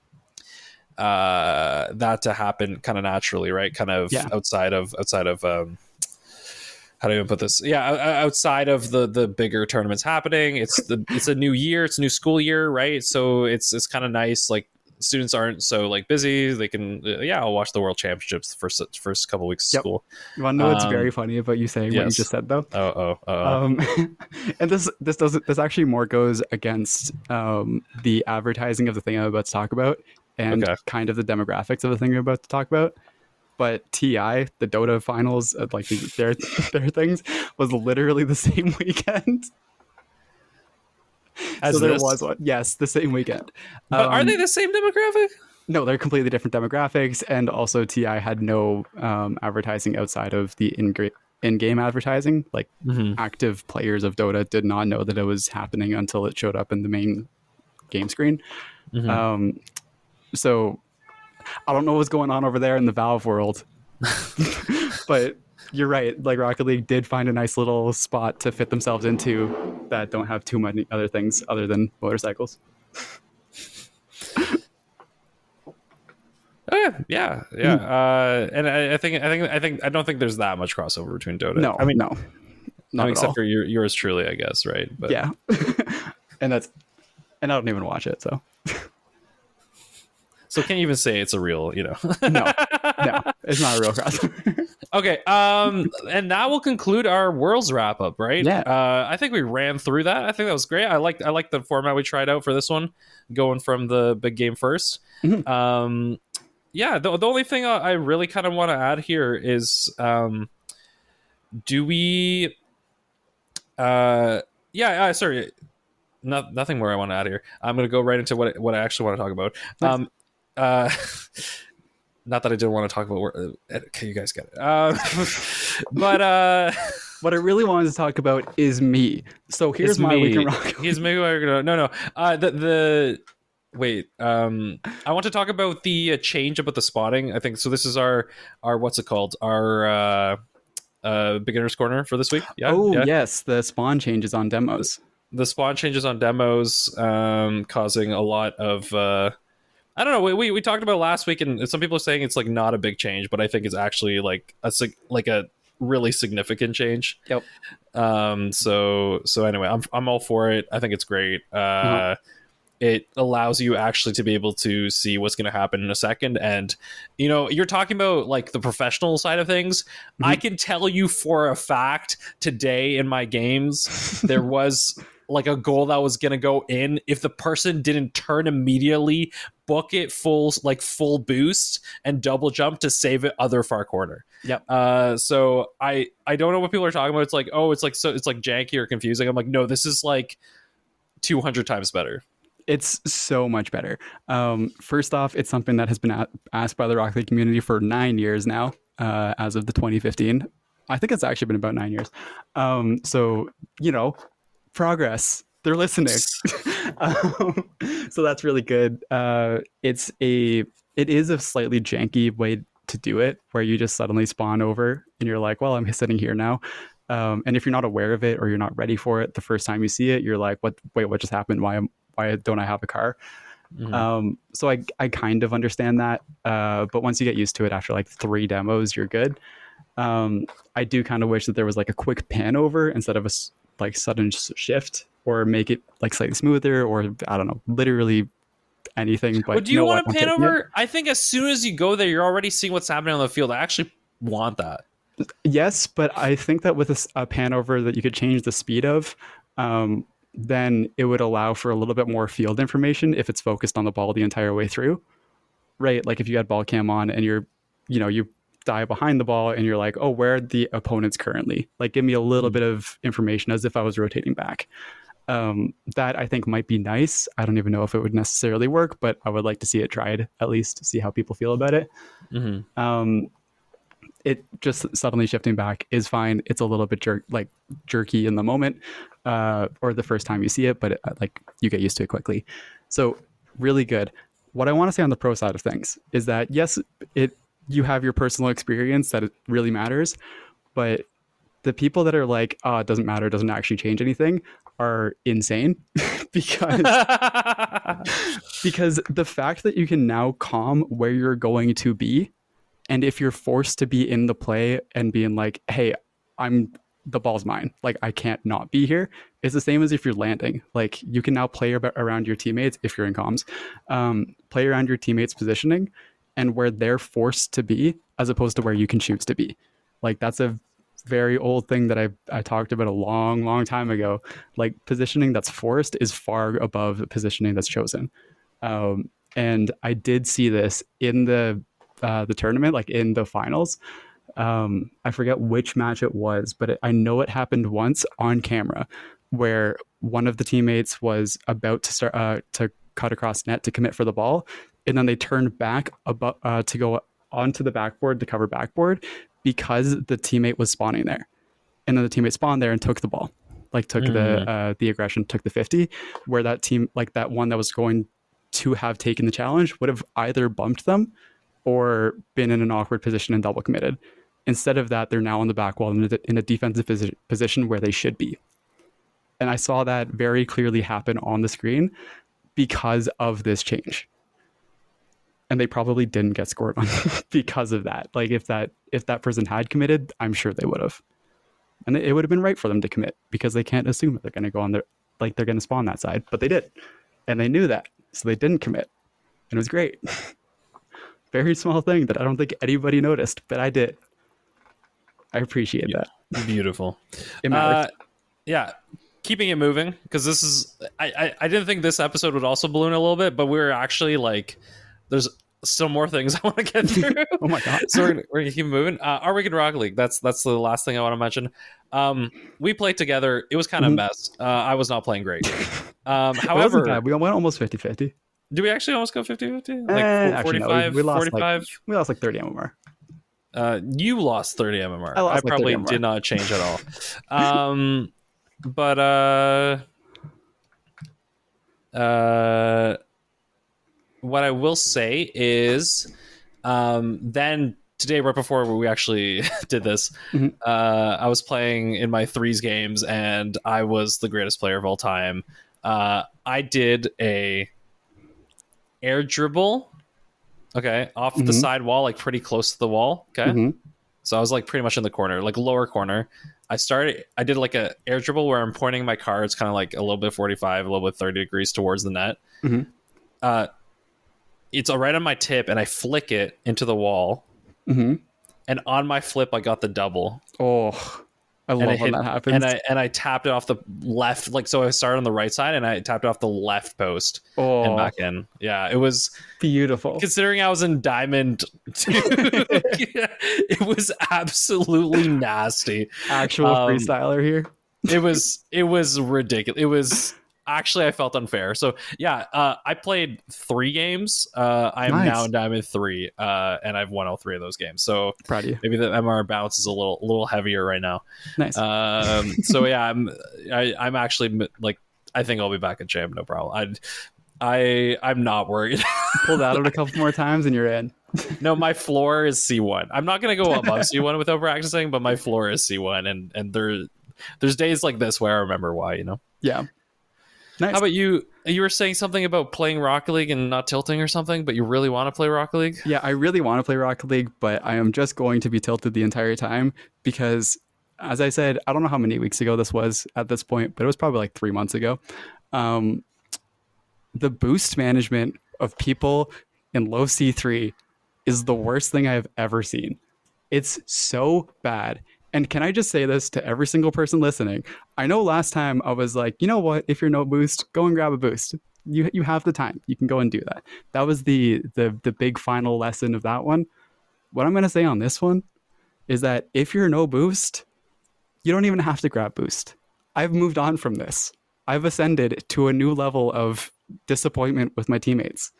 uh that to happen kind of naturally, right? Kind of Yeah. outside of outside of um how do I even put this? Yeah, o- o- outside of the the bigger tournaments happening. It's the it's a new year, it's a new school year, right? So it's it's kind of nice. Like students aren't so like busy. They can uh, yeah, I'll watch the World Championships the first first couple weeks of Yep. school. You want to know what's Um, very funny about you saying what you yes. just said, though? Oh oh oh. Um, and this this doesn't this actually more goes against um, the advertising of the thing I'm about to talk about and Okay. kind of the demographics of the thing I'm about to talk about. But T I, the Dota finals, uh, like the, their their things, was literally the same weekend. As so there this? was one, yes, the same weekend. But are Um, they the same demographic? No, they're completely different demographics, and also T I had no um, advertising outside of the in in-game advertising. Like Mhm. active players of Dota did not know that it was happening until it showed up in the main game screen. Mhm. Um, so I don't know what's going on over there in the Valve world, but you're right. Like Rocket League did find a nice little spot to fit themselves into that don't have too many other things other than motorcycles. Oh, yeah, yeah, yeah. Uh, and I, I think, I think, I think, I don't think there's that much crossover between Dota. No, I mean, no, I not mean, at except all. for your, yours truly, I guess, right? But Yeah, and that's and I don't even watch it. So so can't even say it's a real, you know. no, no, it's not a real crossover. Okay, um, and that will conclude our Worlds wrap up, right? Yeah. Uh, I think we ran through that. I think that was great. I like, I like the format we tried out for this one, going from the big game first. Mhm. Um, yeah. The, the only thing I I really kind of want to add here is, um, do we? Uh, yeah. Uh, sorry. no, nothing more I want to add here. I'm going to go right into what what I actually want to talk about. Nice. Um, uh, not that I didn't want to talk about where. Okay, you guys get it. Uh, but uh, what I really wanted to talk about is me. So here's my me. week in Rocket League. Here's me. No, no. Uh, the the wait. Um, I want to talk about the uh, change about the spotting. I think so. This is our our what's it called? Our uh, uh, beginner's corner for this week. Yeah. Oh yeah. yes, the spawn changes on demos. The spawn changes on demos, um, causing a lot of. Uh, I don't know. We, we we talked about last week, and some people are saying it's like not a big change, but I think it's actually like a like a really significant change. Yep. Um. So so anyway, I'm I'm all for it. I think it's great. Uh, mm-hmm. It allows you actually to be able to see what's going to happen in a second, and you know, you're talking about like the professional side of things. Mm-hmm. I can tell you for a fact today in my games there was. Like a goal that was going to go in if the person didn't turn immediately, book it full, like full boost and double jump to save it other far corner. Yep. Uh, so I, I don't know what people are talking about. It's like, oh, it's like, so it's like janky or confusing. I'm like, no, this is like two hundred times better. It's so much better. Um, first off, it's something that has been a- asked by the Rocket League community for nine years now, uh, as of the twenty fifteen. I think it's actually been about nine years. Um, so, you know, progress, they're listening. um, so that's really good. Uh it's a it is a slightly janky way to do it, where you just suddenly spawn over and you're like, well, I'm sitting here now. Um and if you're not aware of it or you're not ready for it the first time you see it, you're like, what wait what just happened? Why am why don't I have a car? Mm-hmm. um so I I kind of understand that, uh but once you get used to it after like three demos, you're good. um I do kind of wish that there was like a quick pan over instead of a like sudden shift, or make it like slightly smoother, or I don't know, literally anything. But well, do you no, want to pan over? I think as soon as you go there, you're already seeing what's happening on the field. I actually want that. Yes, but I think that with a, a pan over that you could change the speed of, um, then it would allow for a little bit more field information if it's focused on the ball the entire way through, right? Like if you had ball cam on and you're, you know, you die behind the ball and you're like, oh, where are the opponents currently? Like, give me a little bit of information as if I was rotating back. Um, that I think might be nice. I don't even know if it would necessarily work, but I would like to see it tried, at least to see how people feel about it. Mm-hmm. Um, it just suddenly shifting back is fine. It's a little bit jerk, like jerky in the moment, uh, or the first time you see it, but it, like you get used to it quickly. So really good. What I want to say on the pro side of things is that yes, it you have your personal experience that it really matters, but the people that are like, oh, it doesn't matter, it doesn't actually change anything, are insane. because because the fact that you can now calm where you're going to be, and if you're forced to be in the play and being like, hey, I'm the ball's mine, like I can't not be here, it's the same as if you're landing. Like you can now play around your teammates if you're in comms, um, play around your teammates' positioning and where they're forced to be, as opposed to where you can choose to be. Like that's a very old thing that I I talked about a long, long time ago. Like positioning that's forced is far above positioning that's chosen. Um, and I did see this in the uh, the tournament, like in the finals. Um, I forget which match it was, but it, I know it happened once on camera, where one of the teammates was about to start uh, to cut across net to commit for the ball, and then they turned back about uh, to go onto the backboard to cover backboard because the teammate was spawning there, and then the teammate spawned there and took the ball, like took mm. the uh, the aggression, took the fifty, where that team, like that one that was going to have taken the challenge, would have either bumped them or been in an awkward position and double committed. Instead of that, they're now on the back wall in a, in a defensive posi- position where they should be. And I saw that very clearly happen on the screen because of this change. And they probably didn't get scored on because of that. Like if that if that person had committed, I'm sure they would have. And it would have been right for them to commit because they can't assume that they're going to go on their, like they're going to spawn that side, but they did. And they knew that, so they didn't commit. And it was great. Very small thing that I don't think anybody noticed, but I did. I appreciate yeah, that. Beautiful. Uh, yeah. Keeping it moving, because this is, I, I, I didn't think this episode would also balloon a little bit, but we we're actually like, there's still more things I want to get through. Oh my god! So we're, we're gonna keep moving. Uh, Our Weekend Rocket League. That's that's the last thing I want to mention. Um, we played together. It was kind of Mhm. a mess. Uh, I was not playing great. Um, It wasn't however, bad. We went almost fifty fifty. do we actually almost go fifty fifty? Like Eh, actually, no, we- forty-five, we lost, like- forty-five? We lost like thirty M M R. Uh, you lost thirty M M R. I lost I like probably thirty M M R. did not change at all. Um, but uh, uh, what I will say is, um, then today, right before we actually did this, Mhm. uh, I was playing in my threes games, and I was the greatest player of all time. Uh, I did a air dribble. Okay, off the Mhm. side wall, like pretty close to the wall. Okay, Mhm. so I was like pretty much in the corner, like lower corner. I started, I did like a air dribble where I'm pointing my cards kind of like a little bit forty-five, a little bit thirty degrees towards the net. Mhm. Uh, it's right on my tip, and I flick it into the wall. Mhm. And on my flip, I got the double. Oh, I And love I when hit, that happens. and I and I tapped it off the left, like so. I started on the right side, and I tapped it off the left post oh, and back in. Yeah, it was. beautiful. Considering I was in Diamond, it was absolutely nasty. Actual um, freestyler here. It was it was ridiculous. It was actually, I felt unfair. So yeah, uh, I played three games. Uh, I am Nice. now in Diamond three, uh, and I've won all three of those games. So Proud of you. maybe the M M R bounce is a little a little heavier right now. Nice. Um, so yeah, I'm I, I'm actually like I think I'll be back in champ, no problem. I I I'm not worried. Pull that out a couple more times and you're in. No, my floor is C one. I'm not going to go above C one without practicing, but my floor is C one, and and there there's days like this where I remember why. You know. Yeah. Nice. How about you? You were saying something about playing Rocket League and not tilting or something, but you really want to play Rocket League? Yeah, I really want to play Rocket League, but I am just going to be tilted the entire time because, as I said, I don't know how many weeks ago this was at this point, but it was probably like three months ago. Um, the boost management of people in low C three is the worst thing I have ever seen. It's so bad. And can I just say this to every single person listening? I know last time I was like, you know what? If you're no boost, go and grab a boost. You you have the time. You can go and do that. That was the the the big final lesson of that one. What I'm going to say on this one is that if you're no boost, you don't even have to grab boost. I've moved on from this. I've ascended to a new level of disappointment with my teammates.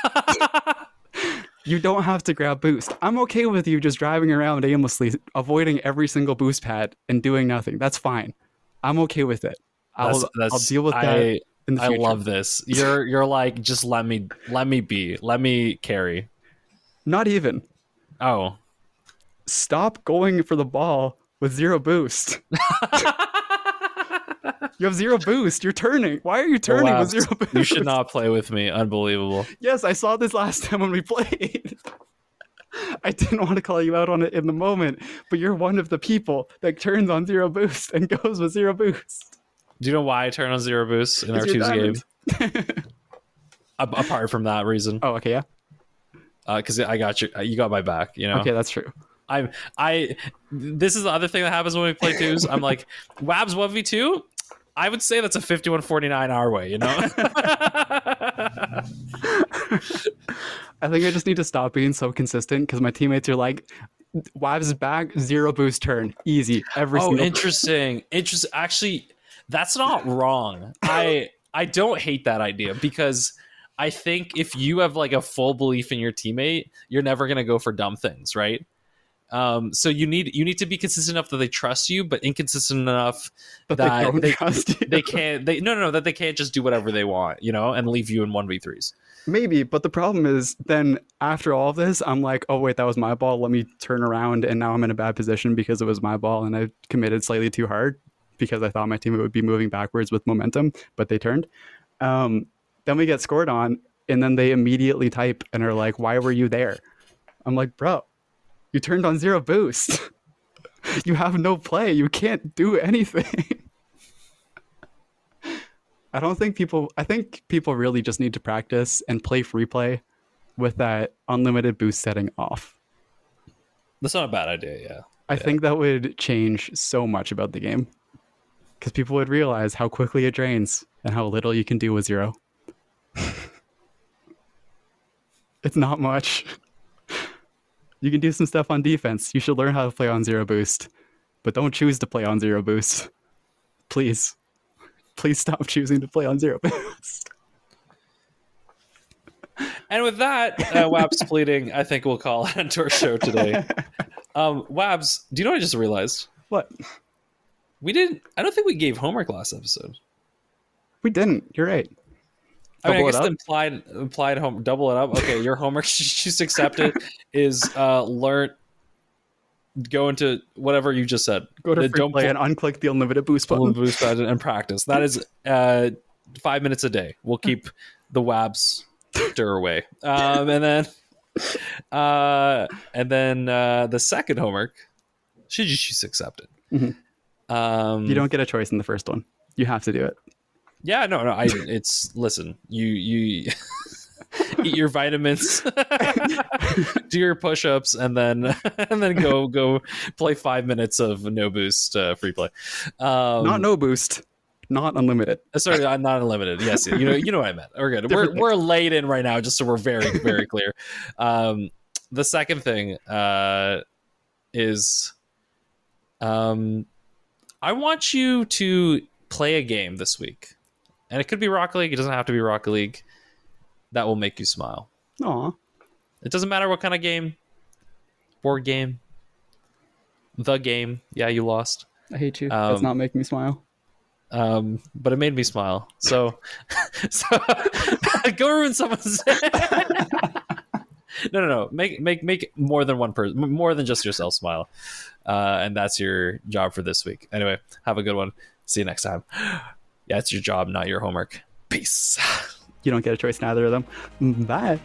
You don't have to grab boost. I'm okay with you just driving around aimlessly, avoiding every single boost pad and doing nothing. That's fine. I'm okay with it. I'll, That's- that's- I'll deal with that I, in the I future. love this. You're you're like, just let me let me be. Let me carry. Not even. Oh. Stop going for the ball with zero boost. You have zero boost. You're turning. Why are you turning Wow. with zero boost? You should not play with me. Unbelievable. Yes, I saw this last time when we played. I didn't want to call you out on it in the moment, but you're one of the people that turns on zero boost and goes with zero boost. Do you know why I turn on zero boost in our It's your two's game? diamond. A- Apart from that reason, Oh, okay, yeah. because I got you. You got my back. You know. Okay, that's true. I'm. I. This is the other thing that happens when we play twos. I'm like, Wabs one v two. I would say that's a fifty-one forty-nine our way. You know. I think I just need to stop being so consistent because my teammates are like, Wabs back, zero boost turn. Easy. Every Oh, single interesting. Interesting. Actually, that's not wrong. I I don't hate that idea because I think if you have like a full belief in your teammate, you're never gonna go for dumb things, right? Um, so you need you need to be consistent enough that they trust you, but inconsistent enough But they that don't they, trust you. they can't they no no no that they can't just do whatever they want, you know, and leave you in one v threes. Maybe, but the problem is then after all of this, I'm like, oh, wait, that was my ball. Let me turn around. And now I'm in a bad position because it was my ball and I committed slightly too hard because I thought my teammate would be moving backwards with momentum, but they turned. Um, then we get scored on and then they immediately type and are like, why were you there? I'm like, bro, you turned on zero boost. You have no play. You can't do anything. I don't think people, I think people really just need to practice and play free play with that unlimited boost setting off. That's not a bad idea, yeah. I think that would change so much about the game because people would realize how quickly it drains and how little you can do with zero. It's not much. You can do some stuff on defense. You should learn how to play on zero boost, but don't choose to play on zero boost. Please. Please stop choosing to play on zero boost. And with that, uh, Wabs pleading, I think we'll call it into our show today. Um, Wabs, do you know what I just realized? What? We didn't, I don't think we gave homework last episode. We didn't. You're right. I mean, I Double it guess the up? implied implied home double it up. Okay, your homework just accept it is uh learn go into whatever you just said. Go to Uh, free play pl- and unclick the unlimited boost button. boost button and practice. That is uh five minutes a day. We'll keep the Wabs stir away. Um and then uh and then uh the second homework should you just accept it. Mhm. Um You don't get a choice in the first one. You have to do it. Yeah, no, no. I it's listen. You you eat your vitamins, do your push-ups, and then and then go go play five minutes of no boost uh, free play. Um, Not no boost. Not unlimited. Sorry, I'm not unlimited. Yes, you know you know what I meant. We're good. We're we're laid in right now, just so we're very very clear. Um, the second thing uh, is, um, I want you to play a game this week. And it could be Rocket League. It doesn't have to be Rocket League. That will make you smile. Aw. It doesn't matter what kind of game. Board game. The game. Yeah, you lost. I hate you. Um, That's not making me smile. Um, but it made me smile. So, so go ruin someone's. no, no, no. Make make make more than one person, more than just yourself smile. Uh, and that's your job for this week. Anyway, have a good one. See you next time. Yeah, it's your job, not your homework. Peace. You don't get a choice in either of them. Bye.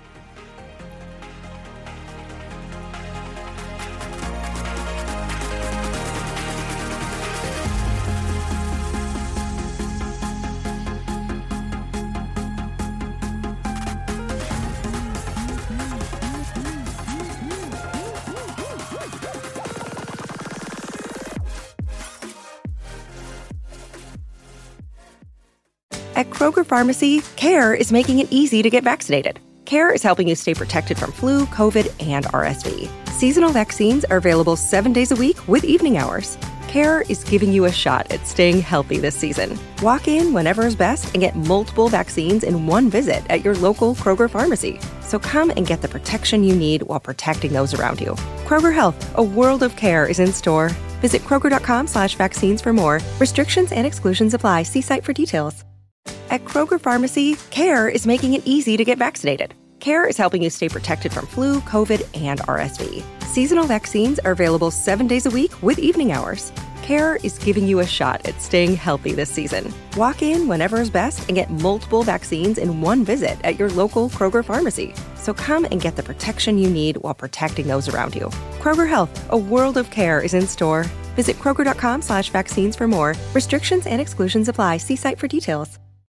At Kroger Pharmacy, CARE is making it easy to get vaccinated. CARE is helping you stay protected from flu, COVID, and R S V. Seasonal vaccines are available seven days a week with evening hours. CARE is giving you a shot at staying healthy this season. Walk in whenever is best and get multiple vaccines in one visit at your local Kroger Pharmacy. So come and get the protection you need while protecting those around you. Kroger Health, a world of care is in store. Visit Kroger.com slash vaccines for more. Restrictions and exclusions apply. See site for details. At Kroger Pharmacy, CARE is making it easy to get vaccinated. CARE is helping you stay protected from flu, COVID, and R S V. Seasonal vaccines are available seven days a week with evening hours. CARE is giving you a shot at staying healthy this season. Walk in whenever is best and get multiple vaccines in one visit at your local Kroger Pharmacy. So come and get the protection you need while protecting those around you. Kroger Health, a world of care is in store. Visit Kroger.com slash vaccines for more. Restrictions and exclusions apply. See site for details.